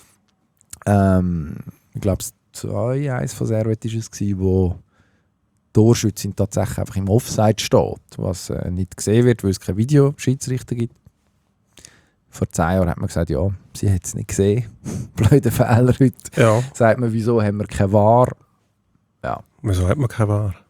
Ähm, ich glaube, zwei eins von Servet war es, wo die Torschützin tatsächlich einfach im Offside steht, was äh, nicht gesehen wird, weil es keinen Videoschiedsrichter gibt. Vor zehn Jahren hat man gesagt, ja, sie hat es nicht gesehen. Blöde Fehler heute. Ja. Sagt man, wieso haben wir keine V A R? Ja. Wieso hat man keine V A R?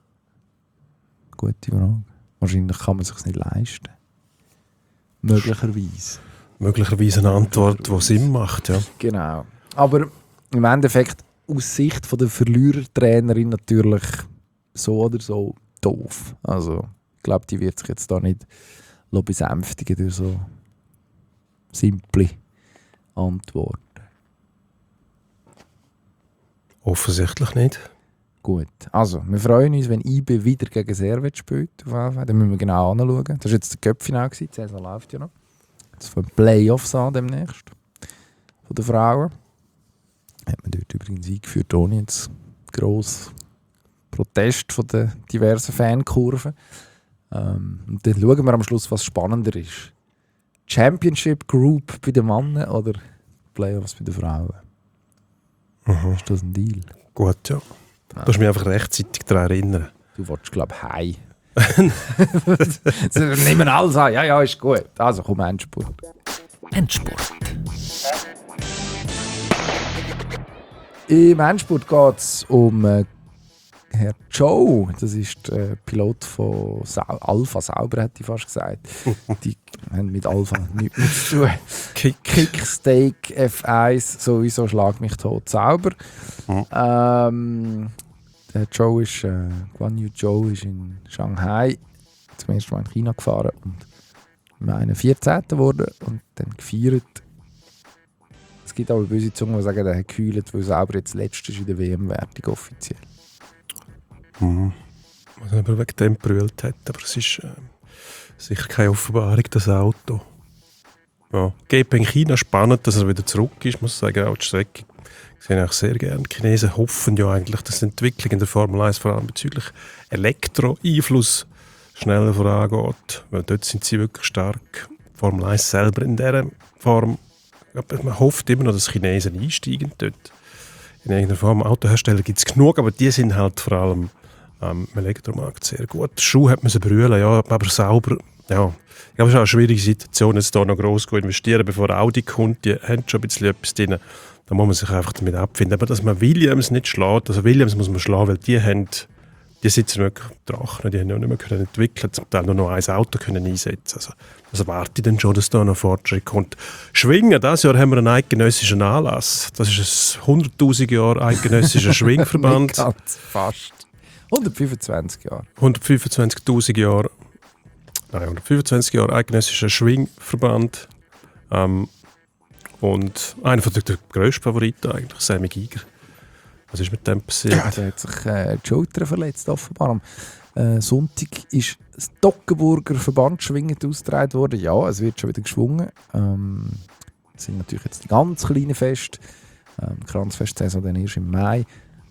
Gute Frage. Wahrscheinlich kann man es sich nicht leisten. Möglicherweise. Möglicherweise eine Antwort, die Sinn macht, ja. Genau. Aber im Endeffekt aus Sicht von der Verlierertrainerin natürlich so oder so doof. Also ich glaube, die wird sich jetzt da nicht besänftigen durch so simple Antworten. Offensichtlich nicht. Gut, also wir freuen uns, wenn I B wieder gegen Servet spielt. Dann müssen wir genau anschauen. Das war jetzt der Cup-Final, die Saison läuft ja noch. Jetzt fangen Playoffs an demnächst. Von den Frauen. Hat man dort übrigens eingeführt, ohne jetzt grossen Protest von den diversen Fankurven. Ähm, und dann schauen wir am Schluss, was spannender ist. Championship Group bei den Männern oder Playoffs bei den Frauen? Mhm. Ist das ein Deal? Gut, ja. Du musst mich einfach rechtzeitig daran erinnern. Du wolltest, glaube ich, heim. Nehmen alles an. Ja, ja, ist gut. Also komm, Endspurt. Endspurt. Im Endspurt geht es um äh, Herr Joe. Das ist der Pilot von Sa- Alpha Sauber, hätte ich fast gesagt. Die haben mit Alpha nichts mehr zu tun. Kick. Kicksteak F eins, sowieso Schlag mich tot Sauber. Mhm. Ähm, der Joe ist, äh, Guan Yu Zhou ist in Shanghai zum ersten Mal in China gefahren und im einen vierzehnten geworden und dann gefeiert. Es gibt aber böse Zungen, die sagen, er hat gekühlt, weil Sauber jetzt letztes in der W M-Wertung offiziell. Mhm. Ich weiß nicht, ob er wegen dem brüllt hat, aber es ist äh, sicher keine Offenbarung, das Auto. Ja. G P in China, spannend, dass er wieder zurück ist, ich muss sagen, auch die Strecke sehe ich auch sehr gerne. Die Chinesen hoffen ja eigentlich, dass die Entwicklung in der Formel eins vor allem bezüglich Elektro-Einfluss schneller vorangeht, weil dort sind sie wirklich stark. Formel eins selber in dieser Form, man hofft immer noch, dass Chinesen einsteigen dort. In irgendeiner Form, Autohersteller gibt es genug, aber die sind halt vor allem ähm, im Elektromarkt sehr gut. Die Schuhe hat man sie brüllen, ja, aber sauber, ja. Ich glaube, es ist auch eine schwierige Situation, jetzt hier noch gross zu investieren, bevor Audi kommt. Die haben schon ein bisschen etwas drin. Da muss man sich einfach damit abfinden. Aber dass man Williams nicht schlägt, also Williams muss man schlagen, weil die haben, die sitzen wirklich Drachen, die haben ja nicht mehr können entwickeln, zum Teil nur noch ein Auto können einsetzen. Also das erwarte ich dann schon, dass da noch Fortschritt kommt. Schwingen, dieses Jahr haben wir einen eidgenössischen Anlass. Das ist ein hunderttausend Jahre eidgenössischer Schwingverband. Nicht ganz, fast. hundertfünfundzwanzig Jahre. hundertfünfundzwanzigtausend Jahre. Nein, hundertfünfundzwanzig Jahre eidgenössischer Schwingverband. Ähm, und einer der, der grössten Favoriten eigentlich, Sammy Giger. Was ist mit dem passiert? Ja, der hat sich äh, die Schulter verletzt, offenbar. Am äh, Sonntag ist das Toggenburger Verbandsschwingen ausgetragen worden. Ja, es wird schon wieder geschwungen. Ähm, das sind natürlich jetzt die ganz kleinen Feste. Ähm, die Kranzfestsaison dann erst im Mai.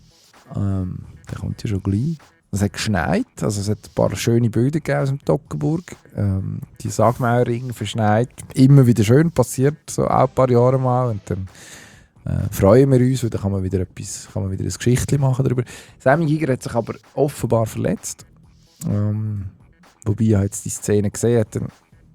Ähm, der kommt ja schon gleich. Es hat geschneit, also es hat ein paar schöne Bilder gegeben aus dem Toggenburg. Ähm, die Sagmauerringe verschneit, immer wieder schön passiert, so auch ein paar Jahre mal. Und dann äh, freuen wir uns, weil dann kann man wieder etwas, kann man wieder ein Geschichtchen machen darüber. Sammy Giger hat sich aber offenbar verletzt. Ähm, wobei er jetzt die Szene gesehen hat. Dann,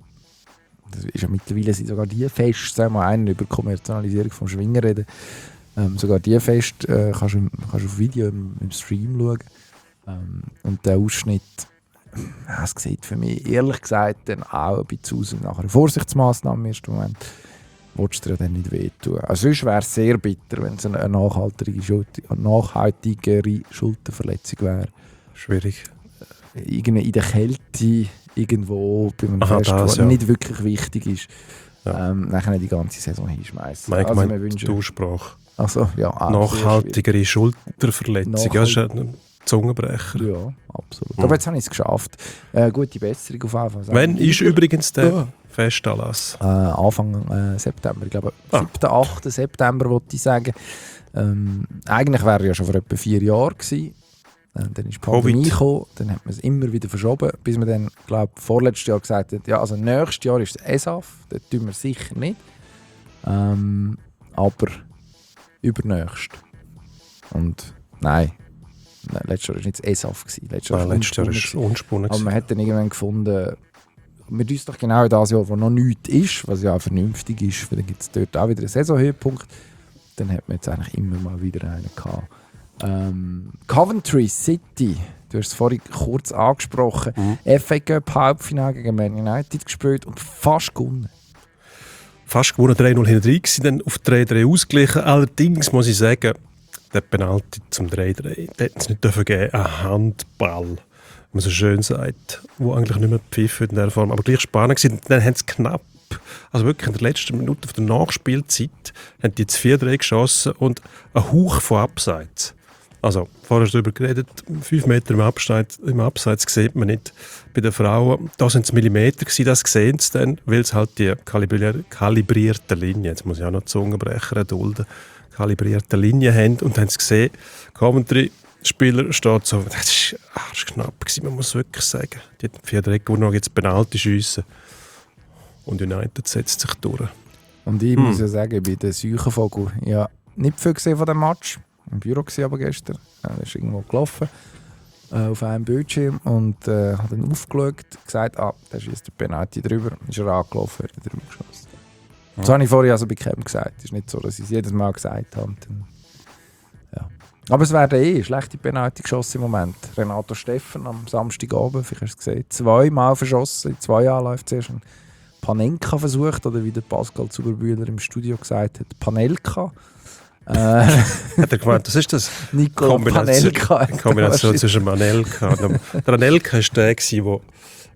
das ist ja mittlerweile sind sogar die Fest, sagen wir einen über Kommerzialisierung vom Schwingen reden. Ähm, sogar die Fest äh, kannst du kannst auf Video im, im Stream schauen. Ähm, und der Ausschnitt, ja, es sieht für mich ehrlich gesagt dann auch ein bisschen aus nach einer Vorsichtsmaßnahme im ersten Moment. Willst du dir dann nicht wehtun? Also sonst wäre es sehr bitter, wenn es eine nachhaltige, Schulter, eine nachhaltigere Schulterverletzung wäre. Schwierig. Irgendwie in der Kälte irgendwo bei einem Aha, Fest, das, ja. nicht wirklich wichtig ist, ja. ähm, nachher die ganze Saison hinschmeißen. Mike also, meint wünschen, die Aussprache. Also, ja, nachhaltigere Schulterverletzung. Nachhalt- Ja, das ist ein Zungenbrecher. Ja, absolut. Mhm. Aber jetzt habe ich es geschafft. Äh, gute Besserung auf jeden Fall. Wann ist übrigens der Ja. Festanlass? Äh, Anfang äh, September, ich glaube Ah. siebten achten September wollte ich sagen. Ähm, eigentlich wäre er ja schon vor etwa vier Jahren gewesen. Äh, dann ist die Pandemie gekommen, dann hat man es immer wieder verschoben, bis man dann, glaube ich, vorletztes Jahr gesagt hat, ja, also nächstes Jahr ist es E S A F, das tun wir sicher nicht. Ähm, aber übernächst. Und nein, nein letztes Jahr war nicht das E S A F gewesen. Letztes Jahr Nein, war letztes Jahr ist unspunnen. aber man hat dann irgendwann gefunden, wir tun es doch genau in das Jahr, wo noch nichts ist, was ja auch vernünftig ist, weil dann gibt es dort auch wieder einen Saisonhöhepunkt. Dann hat man jetzt eigentlich immer mal wieder einen gehabt. Ähm, Coventry City, du hast es vorhin kurz angesprochen, Mhm. F A Cup Halbfinale gegen Man United gespielt und fast gewonnen. Fast gewonnen, drei null hinten drin gewesen, dann auf drei drei ausgeglichen. Allerdings muss ich sagen, der Penalty zum drei drei, den hätten sie nicht dürfen geben, ein Handball, wie man so schön sagt, wo eigentlich nicht mehr pfiffen in dieser Form, aber gleich spannend gewesen. Dann haben sie knapp, also wirklich in der letzten Minute von der Nachspielzeit, haben die jetzt vier drei geschossen und ein Hauch von Abseits. Also, vorher hast du darüber geredet, fünf Meter im Abseits, im Abseits sieht man nicht. Bei den Frauen, da sind es Millimeter gewesen, das sehen sie dann, weil es halt die kalibrier- kalibierten Linien, jetzt muss ich auch noch die Zungenbrecher dulden, kalibrierte Linien haben und haben es gesehen, Coventry-Spieler steht so, das war arschknapp gewesen, man muss wirklich sagen. Die hat vier drei gewonnen, jetzt Penalty schiessen. Und United setzt sich durch. Und ich Hm. muss ja sagen, bei den Seuchenvogel, ja, nicht viel gesehen von dem Match. Im Büro war aber gestern. Er ist irgendwo gelaufen äh, auf einem Bildschirm und äh, hat dann aufgeschaut, gesagt, ah, da schießt der Penalty drüber. Ist er angelaufen, hat er drüber geschossen. Ja. Das habe ich vorher also bei Cam gesagt. Es ist nicht so, dass ich es jedes Mal gesagt habe. Dann, ja. Aber es werden eh schlechte Penalty geschossen im Moment. Renato Steffen am Samstagabend, vielleicht hast du es gesehen, zweimal verschossen, in zwei Anläufen zuerst einen Panenka versucht, oder wie der Pascal Zuberbühler im Studio gesagt hat, Panelka. Äh, Hat er gemeint, was ist das? Nicola Panelka. Kombination zwischen Manelka und dem, der Anelka war der, der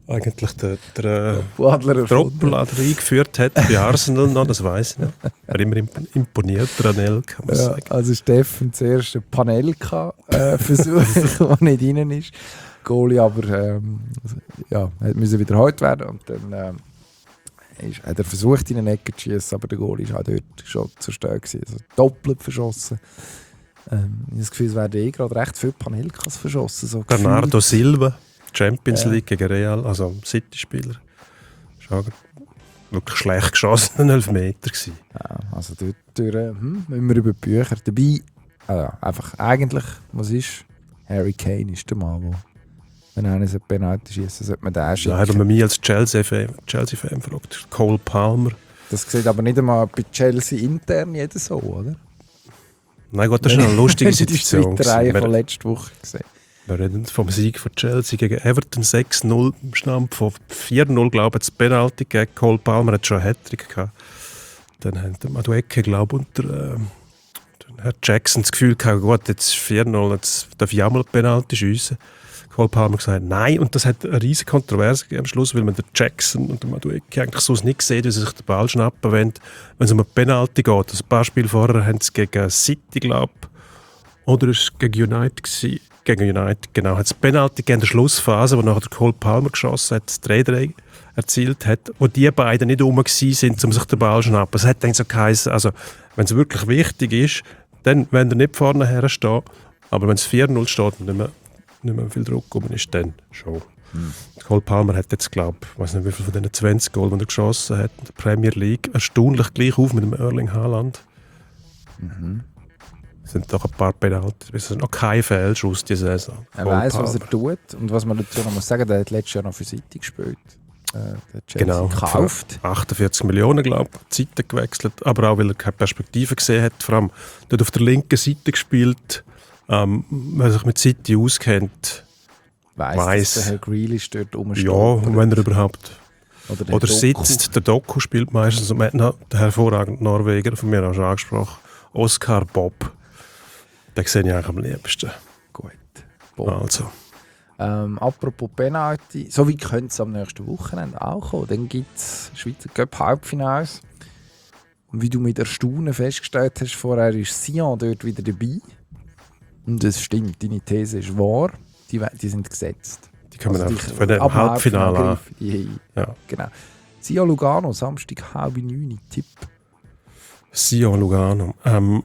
eigentlich der, der Adler Doppelader eingeführt hat bei Arsenal noch, das weiss ich nicht. Er war immer imponiert, Ranel, kann man ja, sagen. also Steffen zuerst ein Panelka-Versuch, der nicht rein ist. Goalie aber ähm, ja, musste wiederholt werden und dann ähm, ist, hat er versucht, in eine Ecke zu schießen, aber der Goalie war auch dort schon zerstört gewesen. Also doppelt verschossen. Ähm, ich habe das Gefühl, es werden eh gerade recht viele Panelkas verschossen. So Bernardo gefühlt. Silva, Champions Ja. League gegen Real, also City-Spieler. Das war wirklich schlecht geschossen, ein Elfmeter gewesen. Ja, also dort durch, hm, müssen wir über die Bücher. Dabei, also einfach eigentlich, was ist? Harry Kane ist der Mann, wo, wenn einer so Penalty schießt, sollte man den schicken. Da haben wir mich als Chelsea-Fan Chelsea gefragt. Cole Palmer. Das sieht aber nicht einmal bei Chelsea intern jeder so, oder? Nein, gut, das ist eine lustige Situation. Die Reihe gewesen. von Wir, letzter Woche gesehen. wir reden vom Sieg von Chelsea gegen Everton sechs null, im Stand von vier null, glaube ich, das Penalty gegen Cole Palmer, hat schon einen Hattrick gehabt. Dann hat der Madueke, glaube ich, und der, äh, dann hat Jackson das Gefühl gehabt, gut, jetzt vier null, jetzt darf ich auch mal ein Penalty schiessen. Cole Palmer gesagt, nein, und das hat eine riesige Kontroverse gegeben am Schluss, weil man den Jackson und den Madueke eigentlich so nicht sieht, wie sie sich den Ball schnappen wollen, wenn es um eine Penalty geht. Also ein paar Spiele vorher haben sie gegen City, glaube ich, oder ist es gegen United gewesen? Gegen United, genau. Hat es Penalty gegeben in der Schlussphase, wo nachher der Cole Palmer geschossen hat, das drei drei erzielt hat, wo die beiden nicht rum waren, um sich den Ball zu schnappen. Es hat dann so geheißen, also wenn es wirklich wichtig ist, dann wenn er nicht vorne her steht, aber wenn es vier null steht und nicht mehr, nicht mehr viel Druck rum ist, dann schon. Mhm. Cole Palmer hat jetzt, glaube ich, weiß nicht wie viel von diesen zwanzig Goals, die er geschossen hat in der Premier League, erstaunlich gleich auf mit dem Erling Haaland. Mhm. Es sind doch ein paar Penalty. Es ist noch kein Fehlschuss diese Saison. Er Cole weiss, was Palmer. er tut. Und was man dazu noch muss sagen, der hat letztes Jahr noch für City gespielt. Äh, der hat Chelsea Genau, gekauft. für achtundvierzig Millionen, glaube ich, die Seite gewechselt, aber auch, weil er keine Perspektive gesehen hat, vor allem dort auf der linken Seite gespielt. Ähm, wer sich mit City auskennt, Weiss, weiss. dass der Herr Grealish dort ja, rumsteht. und wenn er überhaupt Oder, der oder Doku. sitzt, der Doku spielt meistens, und man hat noch den hervorragenden Norweger, von mir auch schon angesprochen, Oscar Bob. Den sehe ich eigentlich am liebsten. Gut. Bob. Also. Ähm, apropos Penalty, so wie könnte es am nächsten Wochenende auch kommen. Dann gibt es Schweizer Cup Halbfinals. Und wie du mit Erstaunen festgestellt hast, vorher ist Sion dort wieder dabei. Und das stimmt, deine These ist wahr. Die, die sind gesetzt. Die können wir Also einfach die- für den ab dem Halbfinale an. greifen die hin. Ja. Genau. Sion Lugano, Samstag halb neun, Tipp. Sion Lugano. Ähm,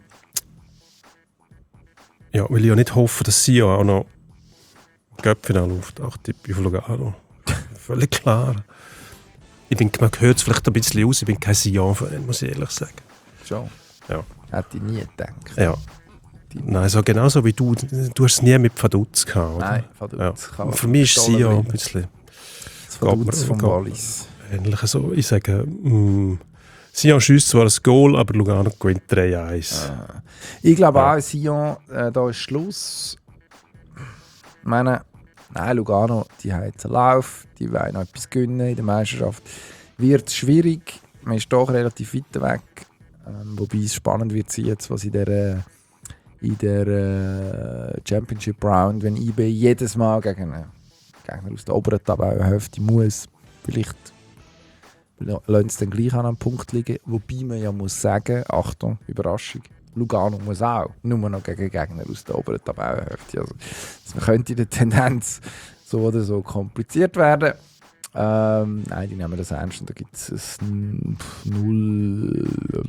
ja, will ich ja nicht hoffen, dass Sion auch noch im Cup-Finale auftaucht, tippe ich auf Lugano. Völlig klar. Ich bin, man hört es vielleicht ein bisschen aus, ich bin kein Sion-Fan, muss ich ehrlich sagen. Schon. Ja. Hätte ich nie gedacht. Ja. Nein, so genauso wie du. Du hast es nie mit Vaduz gehabt, oder? Nein, Vaduz Ja. kann Für mich ist gestohlen Sion ein werden. bisschen Das Vaduz Geht vom mir- Wallis. ähnlich. Also, ich sage, mh, Sion schießt zwar ein Goal, aber Lugano gewinnt drei eins. Ah. Ich glaube Ja. auch, Sion, äh, da ist Schluss. Ich meine, nein, Lugano, die haben jetzt einen Lauf, die wollen noch etwas gewinnen in der Meisterschaft. Wird es schwierig, man ist doch relativ weit weg. Ähm, wobei es spannend wird sein, jetzt, was in der, äh, in der äh, Championship Round, wenn I B jedes Mal gegen einen Gegner aus der oberen Tabellenhälfte muss, vielleicht lassen sie dann gleich an einem Punkt liegen. Wobei man ja muss sagen, Achtung, Überraschung, Lugano muss auch nur noch gegen Gegner aus der oberen Tabellenhälfte. Also, das könnte in der Tendenz so oder so kompliziert werden. Ähm, nein, die nehmen das ernst und da gibt es ein null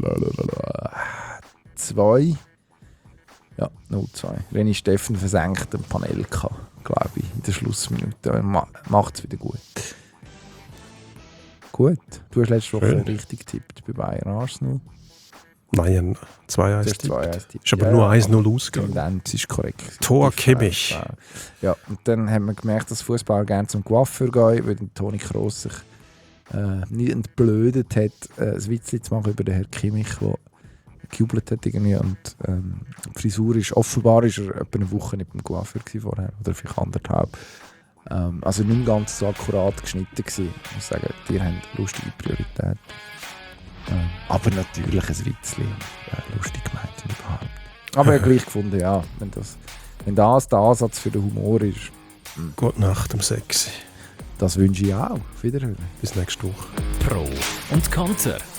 zwei. Ja, null zwei. René Steffen versenkt den Panelka, glaube ich, in der Schlussminute. Er ma- macht es wieder gut. Gut. Du hast letzte Woche Schön. richtig getippt bei Bayern Arsenal. Nein, zwei Du eins. hast zwei eins getippt. Ist aber Ja, nur ja, eins null ausgegangen. Tendenz ist korrekt. Tor Die Kimmich. Fans, äh, Ja, und dann haben wir gemerkt, dass Fußballer gerne zum Coiffeur gehen, weil Toni Kroos sich äh, nicht entblödet hat, äh, ein Witzchen zu machen über den Herrn Kimmich, der gejubelt hat irgendwie. Und ähm, die Frisur ist, offenbar ist er etwa eine Woche nicht beim Coiffeur gewesen vorher, oder vielleicht anderthalb. Ähm, also nicht ganz so akkurat geschnitten gewesen. Ich muss sagen, die haben lustige Prioritäten. Ähm, aber natürlich ein Witzchen, äh, lustig gemeint und überhaupt. Aber ich habe gleich gefunden, ja, wenn das, wenn das der Ansatz für den Humor ist. Gute Nacht um sechs. Das wünsche ich auch. Auf Wiederhören. Bis nächste Woche. Pro und Konter.